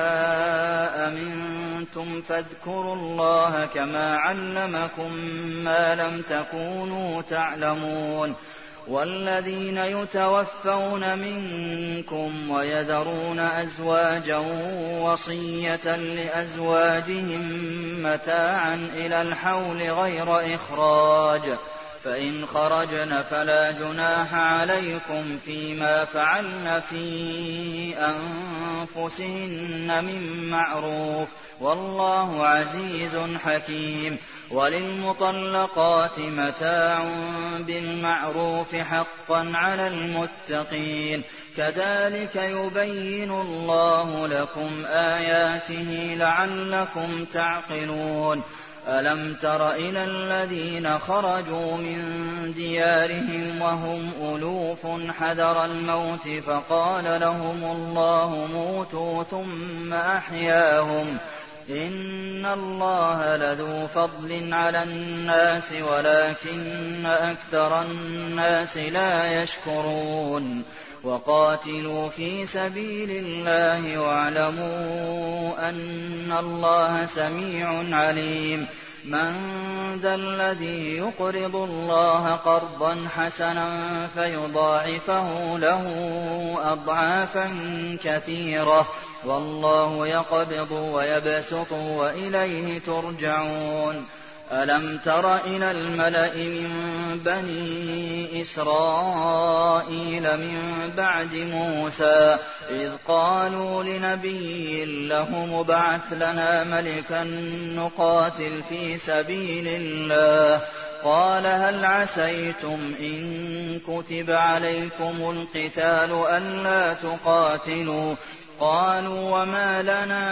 أمنتم فاذكروا الله كما علمكم ما لم تكونوا تعلمون. والذين يتوفون منكم ويذرون أزواجا وصية لأزواجهم متاعا إلى الحول غير إخراج، فإن خرجن فلا جناح عليكم فيما فعلن في أنفسهن من معروف، والله عزيز حكيم. وللمطلقات متاع بالمعروف حقا على المتقين، كذلك يبين الله لكم آياته لعلكم تعقلون. ألم تر إلى الذين خرجوا من ديارهم وهم ألوف حذر الموت فقال لهم الله موتوا ثم أحياهم، إِنَّ اللَّهَ لَذُو فَضْلٍ عَلَى النَّاسِ وَلَٰكِنَّ أَكْثَرَ النَّاسِ لَا يَشْكُرُونَ وَقَاتِلُوا فِي سَبِيلِ اللَّهِ وَاعْلَمُوا أَنَّ اللَّهَ سَمِيعٌ عَلِيمٌ مَّن ذَا الَّذِي يُقْرِضُ اللَّهَ قَرْضًا حَسَنًا فَيُضَاعِفَهُ لَهُ أَضْعَافًا كَثِيرَةً ۚ وَاللَّهُ يَقْبِضُ وَيَبْسُطُ وَإِلَيْهِ تُرْجَعُونَ أَلَمْ تَرَ إِلَى الْمَلَإِ مِن بَنِي إِسْرَائِيلَ مِن بَعْدِ مُوسَىٰ إِذْ قَالُوا لِنَبِيٍّ لَّهُمُ ابْعَثْ لَنَا مَلِكًا نُّقَاتِلْ فِي سَبِيلِ اللَّهِ ۖ قَالَ هَلْ عَسَيْتُمْ إِن كُتِبَ عَلَيْكُمُ الْقِتَالُ أَلَّا تُقَاتِلُوا ۖ قَالُوا وَمَا لَنَا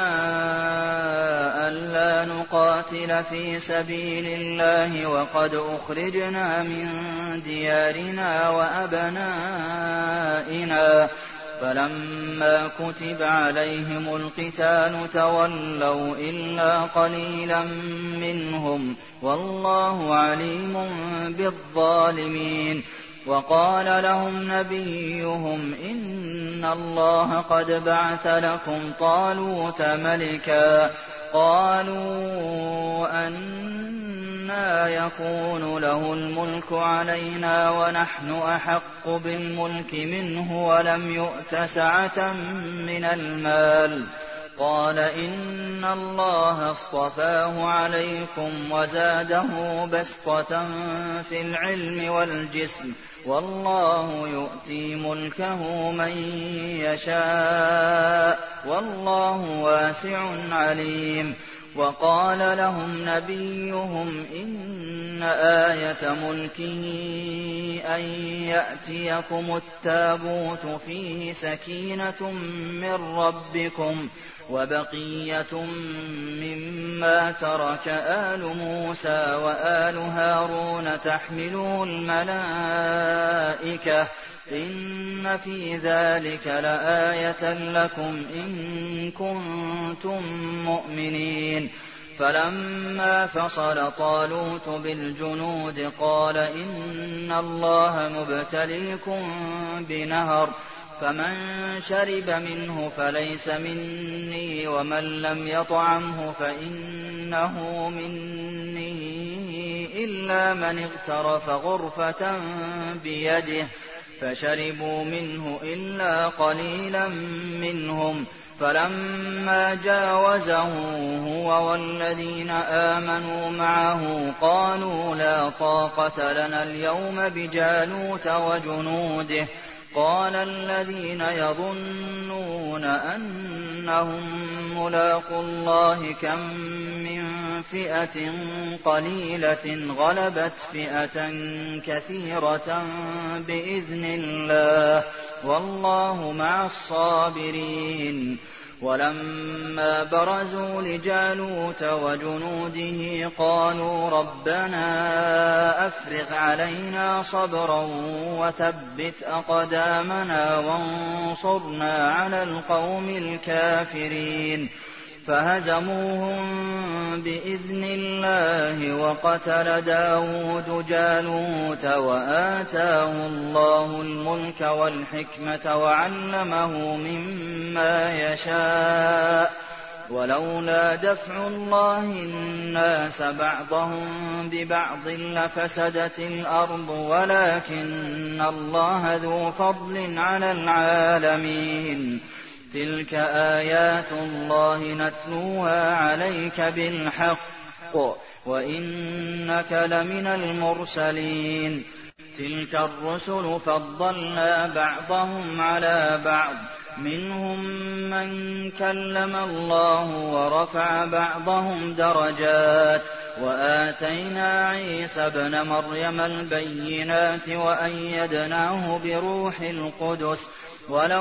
أَلَّا نُقَاتِلَ فِي سَبِيلِ اللَّهِ وَقَدْ أُخْرِجْنَا مِن دِيَارِنَا وَأَبْنَائِنَا فَلَمَّا كُتِبَ عَلَيْهِمُ الْقِتَالُ تَوَلَّوْا إِلَّا قَلِيلًا مِّنْهُمْ ۗ وَاللَّهُ عَلِيمٌ بِالظَّالِمِينَ وَقَالَ لَهُمْ نَبِيُّهُمْ إِنَّ اللَّهَ قَدْ بَعَثَ لَكُمْ طَالُوتَ مَلِكًا ۚ قَالُوا أَنَّىٰ يَكُونُ لَهُ الْمُلْكُ عَلَيْنَا وَنَحْنُ أَحَقُّ بِالْمُلْكِ مِنْهُ وَلَمْ يُؤْتَ سَعَةً مِّنَ الْمَالِ ۚ قَالَ إِنَّ اللَّهَ اصْطَفَاهُ عَلَيْكُمْ وَزَادَهُ بَسْطَةً فِي الْعِلْمِ وَالْجِسْمِ ۖ وَاللَّهُ يُؤْتِي مُلْكَهُ مَن يَشَاءُ ۚ وَاللَّهُ وَاسِعٌ عَلِيمٌ وَقَالَ لَهُمْ نَبِيُّهُمْ إِنَّ آيَةَ مُلْكِهِ أَن يَأْتِيَكُمُ التَّابُوتُ فِيهِ سَكِينَةٌ مِّن رَّبِّكُمْ وَبَقِيَّةٌ مِّمَّا تَرَكَ آلُ مُوسَىٰ وَآلُ هَارُونَ تَحْمِلُهُ الْمَلَائِكَةُ ۚ إِنَّ فِي ذَٰلِكَ لَآيَةً لَّكُمْ إِن كُنتُم مُّؤْمِنِينَ فَلَمَّا فَصَلَ طَالُوتُ بِالْجُنُودِ قَالَ إِنَّ اللَّهَ مُبْتَلِيكُم بِنَهَرٍ فَمَن شَرِبَ مِنْهُ فَلَيْسَ مِنِّي وَمَن لَّمْ يَطْعَمْهُ فَإِنَّهُ مِنِّي إِلَّا مَنِ اغْتَرَفَ غُرْفَةً بِيَدِهِ فَشَرِبُوا مِنْهُ إِلَّا قَلِيلًا مِّنْهُمْ فَلَمَّا جَاوَزَهُ هُوَ وَالَّذِينَ آمَنُوا مَعَهُ قَالُوا لَا طَاقَةَ لَنَا الْيَوْمَ بِجَالُوتَ وَجُنُودِهِ قَالَ الَّذِينَ يَظُنُّونَ أَنَّهُم مُّلَاقُو اللَّهِ كَم مِّن فِئَةٍ قَلِيلَةٍ غَلَبَتْ فِئَةً كَثِيرَةً بِإِذْنِ اللَّهِ ۗ وَاللَّهُ مَعَ الصَّابِرِينَ وَلَمَّا بَرَزُوا لِجَالُوتَ وَجُنُودِهِ قَالُوا رَبَّنَا أَفْرِغْ عَلَيْنَا صَبْرًا وَثَبِّتْ أَقْدَامَنَا وَانصُرْنَا عَلَى الْقَوْمِ الْكَافِرِينَ فَهَزَمُوهُم بِإِذْنِ اللَّهِ وَقَتَلَ دَاوُودُ جَالُوتَ وَآتَاهُ اللَّهُ الْمُلْكَ وَالْحِكْمَةَ وَعَلَّمَهُ مِمَّا يَشَاءُ ۗ وَلَوْلَا دَفْعُ اللَّهِ النَّاسَ بَعْضَهُم بِبَعْضٍ لَّفَسَدَتِ الْأَرْضُ وَلَٰكِنَّ اللَّهَ ذُو فَضْلٍ عَلَى الْعَالَمِينَ تِلْكَ آيَاتُ اللَّهِ نَتْلُوهَا عَلَيْكَ بِالْحَقِّ ۚ وَإِنَّكَ لَمِنَ الْمُرْسَلِينَ تِلْكَ الرُّسُلُ فَضَّلْنَا بَعْضَهُمْ عَلَىٰ بَعْضٍ ۖ مِّنْهُم مَّن كَلَّمَ اللَّهُ وَرَفَعَ بَعْضَهُمْ دَرَجَاتٍ ۚ وَآتَيْنَا عِيسَى ابْنَ مَرْيَمَ الْبَيِّنَاتِ وَأَيَّدْنَاهُ بِرُوحِ الْقُدُسِ ۗ وَلَوْ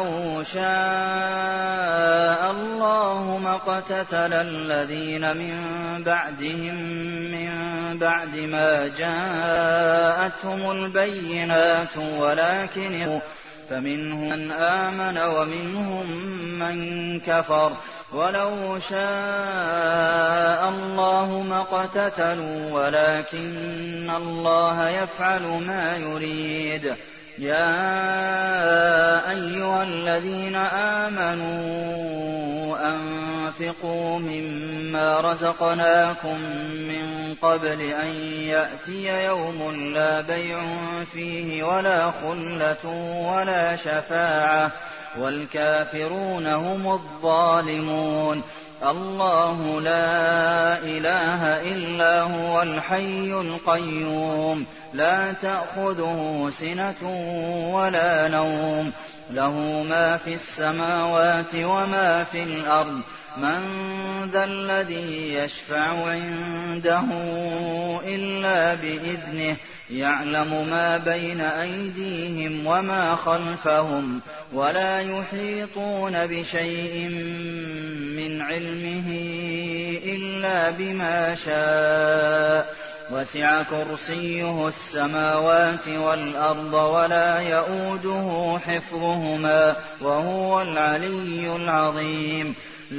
شَاءَ اللَّهُ مَا اقْتَتَلَ الَّذِينَ مِن بَعْدِهِم مِّن بَعْدِ مَا جَاءَتْهُمُ الْبَيِّنَاتُ وَلَٰكِنِ فَمِنْهُم مَّنْ آمَنَ وَمِنْهُم مَّن كَفَرَ وَلَوْ شَاءَ اللَّهُ مَا اقْتَتَلُوا وَلَٰكِنَّ اللَّهَ يَفْعَلُ مَا يُرِيدُ يَا أَيُّهَا الَّذِينَ آمَنُوا أَنفِقُوا مِمَّا رَزَقْنَاكُم مِّن قَبْلِ أَن يَأْتِيَ يَوْمٌ لَّا بَيْعٌ فِيهِ وَلَا خُلَّةٌ وَلَا شَفَاعَةٌ وَالْكَافِرُونَ هُمُ الظَّالِمُونَ اللَّهُ لَا إِلَٰهَ إِلَّا هُوَ الْحَيُّ الْقَيُّومُ لَا تَأْخُذُهُ سِنَةٌ وَلَا نَوْمٌ لَّهُ مَا فِي السَّمَاوَاتِ وَمَا فِي الْأَرْضِ مَن ذَا الَّذِي يَشْفَعُ عِندَهُ إِلَّا بِإِذْنِهِ يَعْلَمُ مَا بَيْنَ أَيْدِيهِمْ وَمَا خَلْفَهُمْ وَلَا يُحِيطُونَ بِشَيْءٍ مِّنْ عِلْمِهِ إِلَّا بِمَا شَاءَ وَسِعَ كُرْسِيُّهُ السَّمَاوَاتِ وَالْأَرْضَ وَلَا يَئُودُهُ حِفْظُهُمَا وَهُوَ الْعَلِيُّ الْعَظِيمُ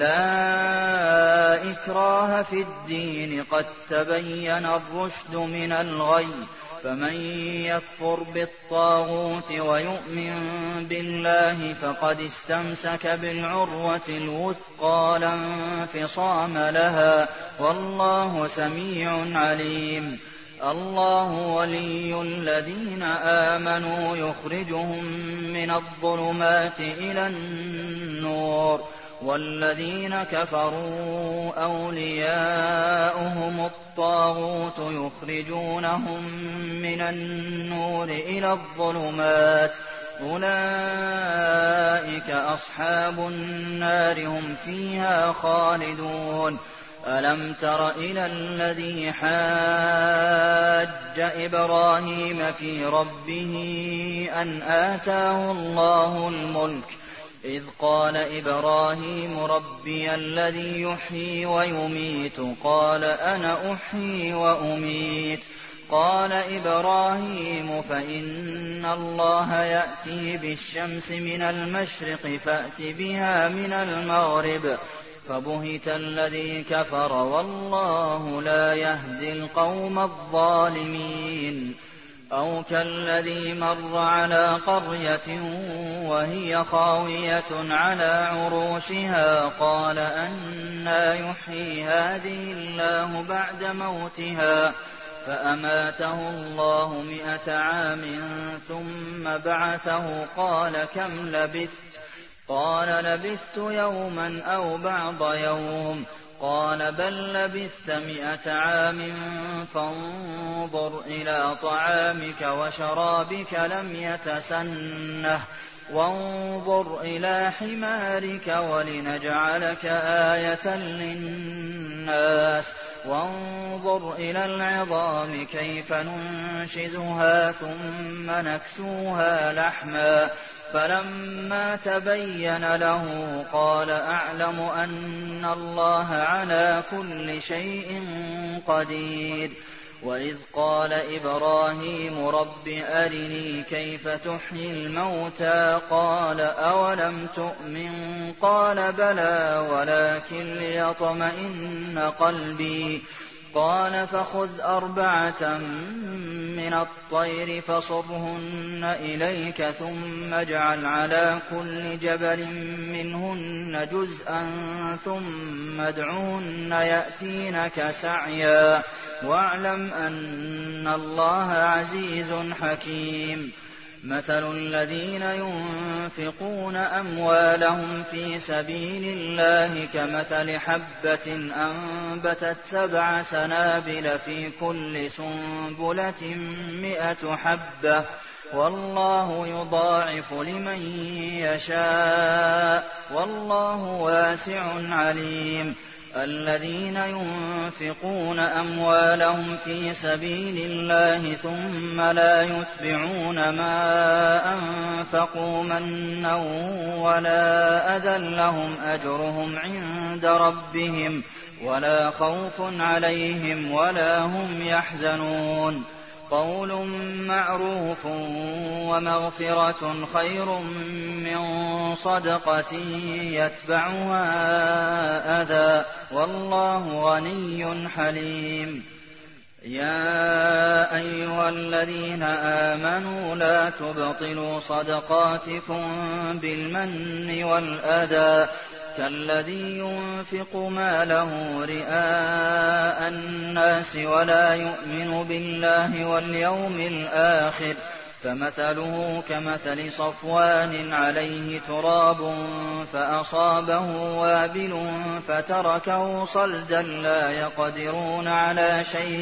لَا إِكْرَاهَ فِي الدِّينِ قَد تَّبَيَّنَ الرُّشْدُ مِنَ الْغَيِّ فَمَن يَكْفُرْ بِالطَّاغُوتِ وَيُؤْمِن بِاللَّهِ فَقَدِ اسْتَمْسَكَ بِالْعُرْوَةِ الْوُثْقَىٰ لَا انفِصَامَ لَهَا وَاللَّهُ سَمِيعٌ عَلِيمٌ اللَّهُ وَلِيُّ الَّذِينَ آمَنُوا يُخْرِجُهُم مِّنَ الظُّلُمَاتِ إِلَى النُّورِ وَالَّذِينَ كَفَرُوا أَوْلِيَاؤُهُمُ الطَّاغُوتُ يُخْرِجُونَهُم مِّنَ النُّورِ إِلَى الظُّلُمَاتِ أُولَٰئِكَ أَصْحَابُ النَّارِ هُمْ فِيهَا خَالِدُونَ أَلَمْ تَرَ إِلَى الَّذِي حَاجَّ إِبْرَاهِيمَ فِي رَبِّهِ أَنْ آتَاهُ اللَّهُ الْمُلْكَ إِذْ قَالَ إِبْرَاهِيمُ رَبِّيَ الَّذِي يُحْيِي وَيُمِيتُ قَالَ أَنَا أُحْيِي وَأُمِيتُ قَالَ إِبْرَاهِيمُ فَإِنَّ اللَّهَ يَأْتِي بِالشَّمْسِ مِنَ الْمَشْرِقِ فَأْتِ بِهَا مِنَ الْمَغْرِبِ فَبُهِتَ الَّذِي كَفَرَ وَاللَّهُ لَا يَهْدِي الْقَوْمَ الظَّالِمِينَ أَوْ كَالَّذِي مَرَّ عَلَىٰ قَرْيَةٍ وَهِيَ خَاوِيَةٌ عَلَىٰ عُرُوشِهَا قَالَ أَنَّىٰ يُحْيِي هَٰذِهِ اللَّهُ بَعْدَ مَوْتِهَا فَأَمَاتَهُ اللَّهُ 100 عَامٍ ثُمَّ بَعَثَهُ قَالَ كَمْ لَبِثْتَ قَالَ لَبِثْتُ يَوْمًا أَوْ بَعْضَ يَوْمٍ قَالَ بَل لَّبِثْتَ 100 عَامٍ فَانظُرْ إِلَىٰ طَعَامِكَ وَشَرَابِكَ لَمْ يَتَسَنَّهْ وَانظُرْ إِلَىٰ حِمَارِكَ وَلِنَجْعَلَكَ آيَةً لِّلنَّاسِ وَانظُرْ إِلَى الْعِظَامِ كَيْفَ نُنشِزُهَا ثُمَّ نَكْسُوهَا لَحْمًا فَلَمَّا تَبَيَّنَ لَهُ قَالَ أَعْلَمُ أَنَّ اللَّهَ عَلَىٰ كُلِّ شَيْءٍ قَدِيرٌ وَإِذْ قَالَ إِبْرَاهِيمُ رَبِّ أَرِنِي كَيْفَ تُحْيِي الْمَوْتَىٰ قَالَ أَوَلَمْ تُؤْمِن قَالَ بَلَىٰ وَلَٰكِن لِّيَطْمَئِنَّ قَلْبِي قَالَ فَخُذْ 4 مِّنَ الطَّيْرِ فَصُرْهُنَّ إِلَيْكَ ثُمَّ اجْعَلْ عَلَىٰ كُلِّ جَبَلٍ مِّنْهُنَّ جُزْءًا ثُمَّ ادْعُهُنَّ يَأْتِينَكَ سَعْيًا وَاعْلَمْ أَنَّ اللَّهَ عَزِيزٌ حَكِيمٌ مَثَلُ الَّذِينَ يُنفِقُونَ أَمْوَالَهُمْ فِي سَبِيلِ اللَّهِ كَمَثَلِ حَبَّةٍ أَنبَتَتْ 7 سَنَابِلَ فِي كُلِّ سُنبُلَةٍ 100 حَبَّةٍ وَاللَّهُ يُضَاعِفُ لِمَن يَشَاءُ وَاللَّهُ وَاسِعٌ عَلِيمٌ الَّذِينَ يُنفِقُونَ أَمْوَالَهُمْ فِي سَبِيلِ اللَّهِ ثُمَّ لَا يُتْبِعُونَ مَا أَنفَقُوا مَنًّا وَلَا أَذًى لَّهُمْ أَجْرُهُمْ عِندَ رَبِّهِمْ وَلَا خَوْفٌ عَلَيْهِمْ وَلَا هُمْ يَحْزَنُونَ قَوْلٌ مَّعْرُوفٌ وَمَغْفِرَةٌ خَيْرٌ مِّن صدقة يتبعها أذى والله غني حليم. يا أيها الذين آمنوا لا تبطلوا صدقاتكم بالمن والأذى كالذي ينفق ماله رئاء الناس ولا يؤمن بالله واليوم الآخر فمثله كمثل صفوان عليه تراب فأصابه وابل فتركه صلدا لا يقدرون على شيء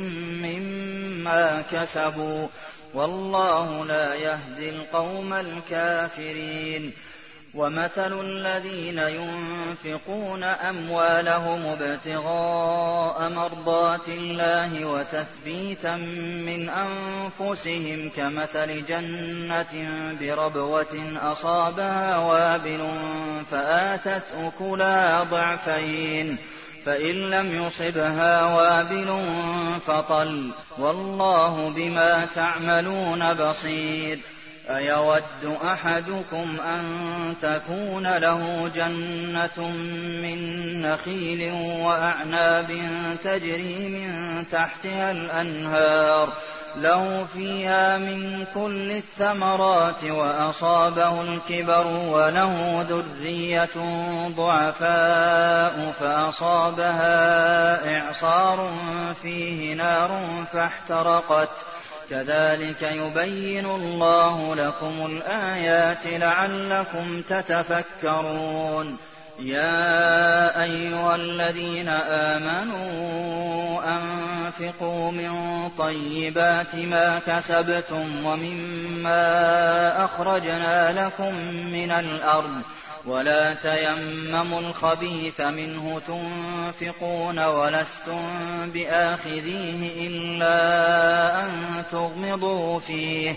مما كسبوا والله لا يهدي القوم الكافرين. ومثل الذين ينفقون أموالهم ابتغاء مرضات الله وتثبيتا من أنفسهم كمثل جنة بربوة أصابها وابل فآتت أكلها ضعفين فإن لم يصبها وابل فطل والله بما تعملون بصير. أيود أحدكم أن تكون له جنة من نخيل وأعناب تجري من تحتها الأنهار له فيها من كل الثمرات وأصابه الكبر وله ذرية ضعفاء فأصابها إعصار فيه نار فاحترقت كذلك يبين الله لكم الآيات لعلكم تتفكرون. يا أيها الذين آمنوا أنفقوا من طيبات ما كسبتم ومما أخرجنا لكم من الأرض ولا تيمموا الخبيث منه تنفقون ولستم بآخذيه إلا أن تغمضوا فيه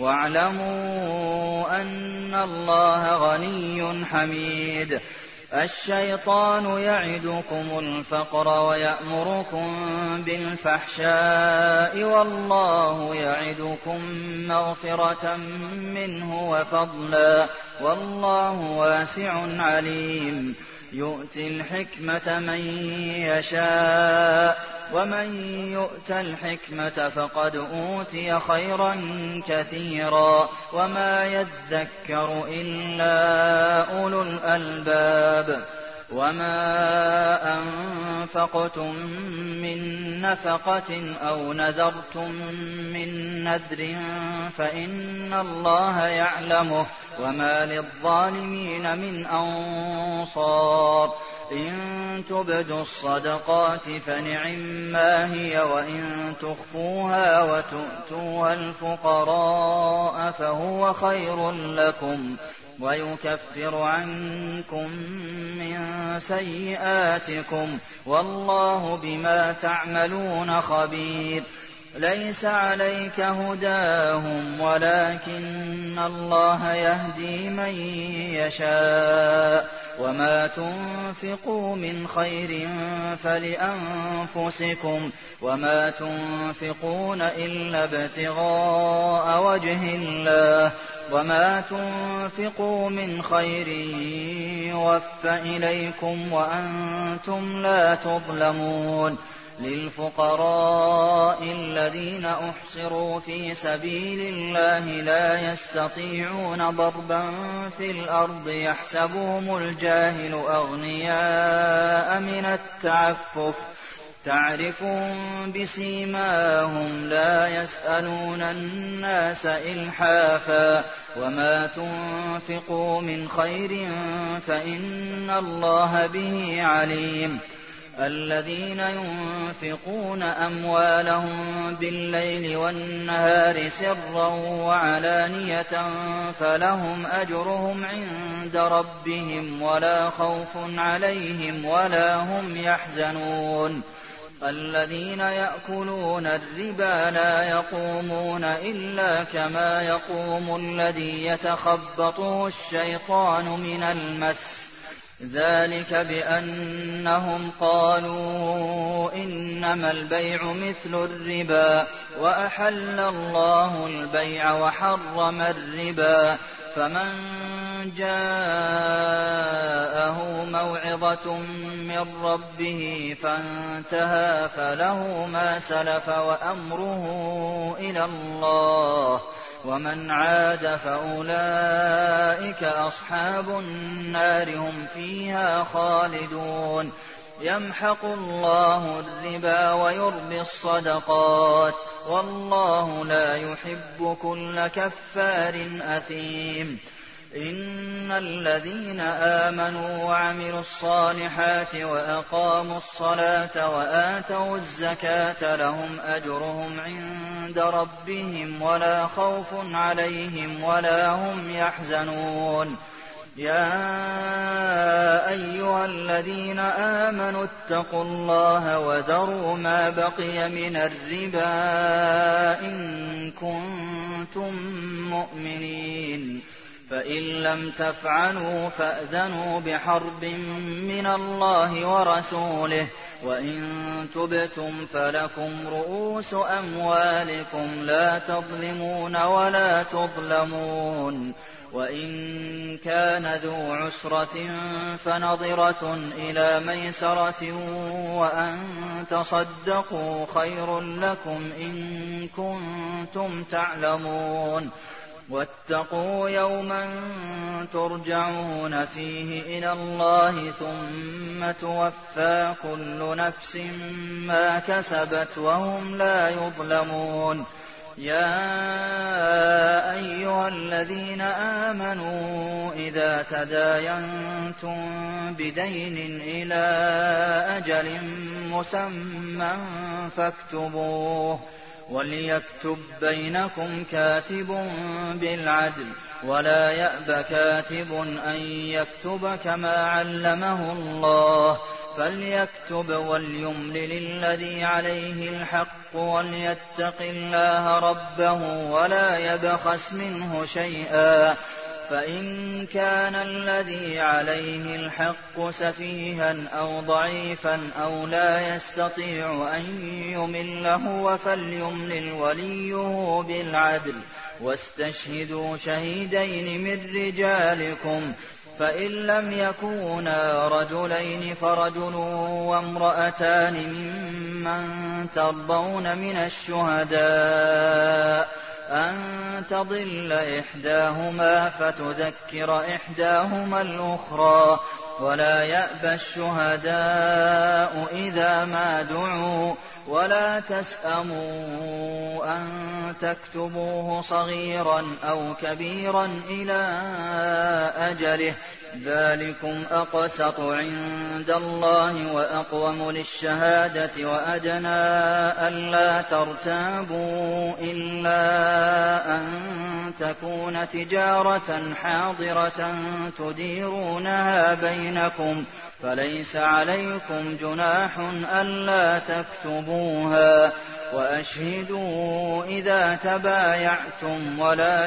واعلموا أن الله غني حميد. الشيطان يعدكم الفقر ويأمركم بالفحشاء والله يعدكم مغفرة منه وفضلا والله واسع عليم. يؤتي الحكمة من يشاء ومن يؤت الحكمة فقد أوتي خيرا كثيرا وما يذكر إلا أولو الألباب. وما أنفقتم من نفقة أو نذرتم من نذر فإن الله يعلمه وما للظالمين من أنصار. إن تبدوا الصدقات فنعما هي وإن تخفوها وتؤتوها الفقراء فهو خير لكم ويكفر عنكم من سيئاتكم والله بما تعملون خبير. ليس عليك هداهم ولكن الله يهدي من يشاء وما تنفقوا من خير فلأنفسكم وما تنفقون إلا ابتغاء وجه الله وما تنفقوا من خير يوفى إليكم وأنتم لا تظلمون. للفقراء الذين أحصروا في سبيل الله لا يستطيعون ضربا في الأرض يحسبهم الجاهل أغنياء من التعفف تعرفهم بسيماهم لا يسألون الناس إلحافا وما تنفقوا من خير فإن الله به عليم. الذين ينفقون أموالهم بالليل والنهار سرا وعلانية فلهم أجرهم عند ربهم ولا خوف عليهم ولا هم يحزنون. الذين يأكلون الربا لا يقومون إلا كما يقوم الذي يتخبطه الشيطان من المس ذلك بأنهم قالوا إنما البيع مثل الربا وأحل الله البيع وحرم الربا فمن جاءه موعظة من ربه فانتهى فله ما سلف وأمره إلى الله، ومن عاد فأولئك أصحاب النار هم فيها خالدون. يمحق الله الربا ويربي الصدقات، والله لا يحب كل كفار أثيم. إن الذين آمنوا وعملوا الصالحات وأقاموا الصلاة وآتوا الزكاة لهم أجرهم عند ربهم ولا خوف عليهم ولا هم يحزنون. يا أيها الذين آمنوا اتقوا الله وذروا ما بقي من الربا إن كنتم مؤمنين، فإن لم تفعلوا فأذنوا بحرب من الله ورسوله، وإن تبتم فلكم رؤوس أموالكم لا تظلمون ولا تظلمون. وإن كان ذو عسرة فنظرة إلى ميسرة وأن تصدقوا خير لكم إن كنتم تعلمون. واتقوا يوما ترجعون فيه إلى الله ثم توفى كل نفس ما كسبت وهم لا يظلمون. يا أيها الذين آمنوا إذا تداينتم بدين إلى أجل مسمى فاكتبوه، وليكتب بينكم كاتب بالعدل ولا يأب كاتب أن يكتب كما علمه الله، فليكتب وليملل الذي عليه الحق وليتق الله ربه ولا يبخس منه شيئا، فإن كان الذي عليه الحق سفيها أو ضعيفا أو لا يستطيع أن يمل هو فليملل وليه بالعدل، واستشهدوا شهيدين من رجالكم، فإن لم يكونا رجلين فرجل وامرأتان ممن ترضون من الشهداء أن تضل إحداهما فتذكر إحداهما الأخرى، ولا يأبى الشهداء إذا ما دعوا، ولا تسأموا أن تكتبوه صغيرا أو كبيرا إلى أجله، ذلكم أقسط عند الله وأقوم للشهادة وأدنى ألا ترتابوا إلا أن تكون تجارة حاضرة تديرونها بينكم، فليس عليكم جناح ألا تكتبوها، وأشهدوا إذا تبايعتم ولا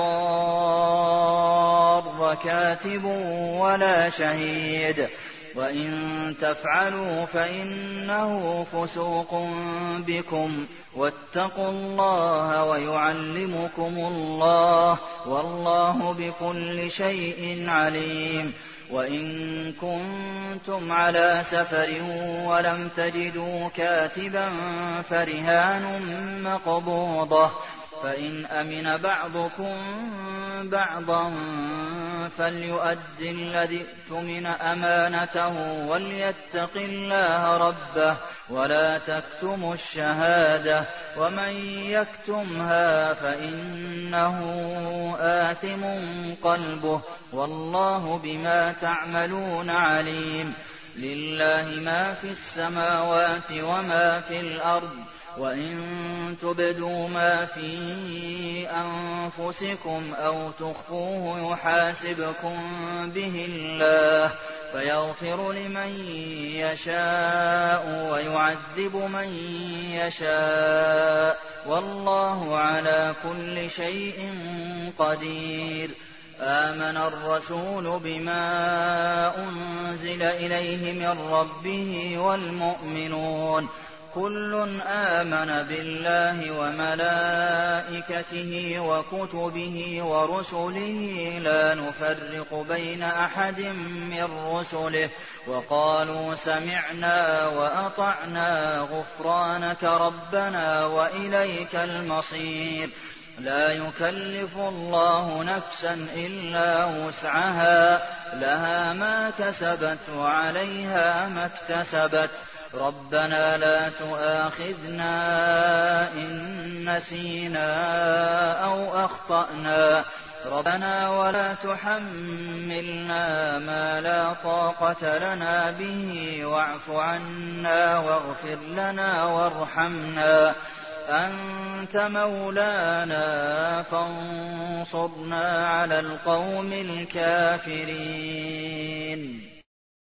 يضار كاتب ولا شهيد، وإن تفعلوا فإنه فسوق بكم، واتقوا الله ويعلمكم الله والله بكل شيء عليم. وإن كنتم على سفر ولم تجدوا كاتبا فرهان مقبوضة، فإن أمن بعضكم بعضا فليؤد الذي اؤتمن أمانته وليتق الله ربه ولا تكتموا الشهادة، ومن يكتمها فإنه آثم قلبه والله بما تعملون عليم. لله ما في السماوات وما في الأرض، وإن تبدوا ما في أنفسكم أو تخفوه يحاسبكم به الله فيغفر لمن يشاء ويعذب من يشاء، والله على كل شيء قدير. آمن الرسول بما أنزل إليه من ربه والمؤمنون كُلٌّ آمَنَ بِاللَّهِ وَمَلَائِكَتِهِ وَكُتُبِهِ وَرُسُلِهِ لَا نُفَرِّقُ بَيْنَ أَحَدٍ مِّن رُّسُلِهِ وَقَالُوا سَمِعْنَا وَأَطَعْنَا غُفْرَانَكَ رَبَّنَا وَإِلَيْكَ الْمَصِيرُ لَا يُكَلِّفُ اللَّهُ نَفْسًا إِلَّا وُسْعَهَا ۖ لَهَا مَا كَسَبَتْ وَعَلَيْهَا مَا اكْتَسَبَتْ رَبَّنَا لَا تُؤَاخِذْنَا إِن نَّسِينَا أَوْ أَخْطَأْنَا رَبَّنَا وَلَا تُحَمِّلْنَا مَا لَا طَاقَةَ لَنَا بِهِ وَاعْفُ عَنَّا وَاغْفِرْ لَنَا وَارْحَمْنَا أَنتَ مَوْلَانَا فَانصُرْنَا عَلَى الْقَوْمِ الْكَافِرِينَ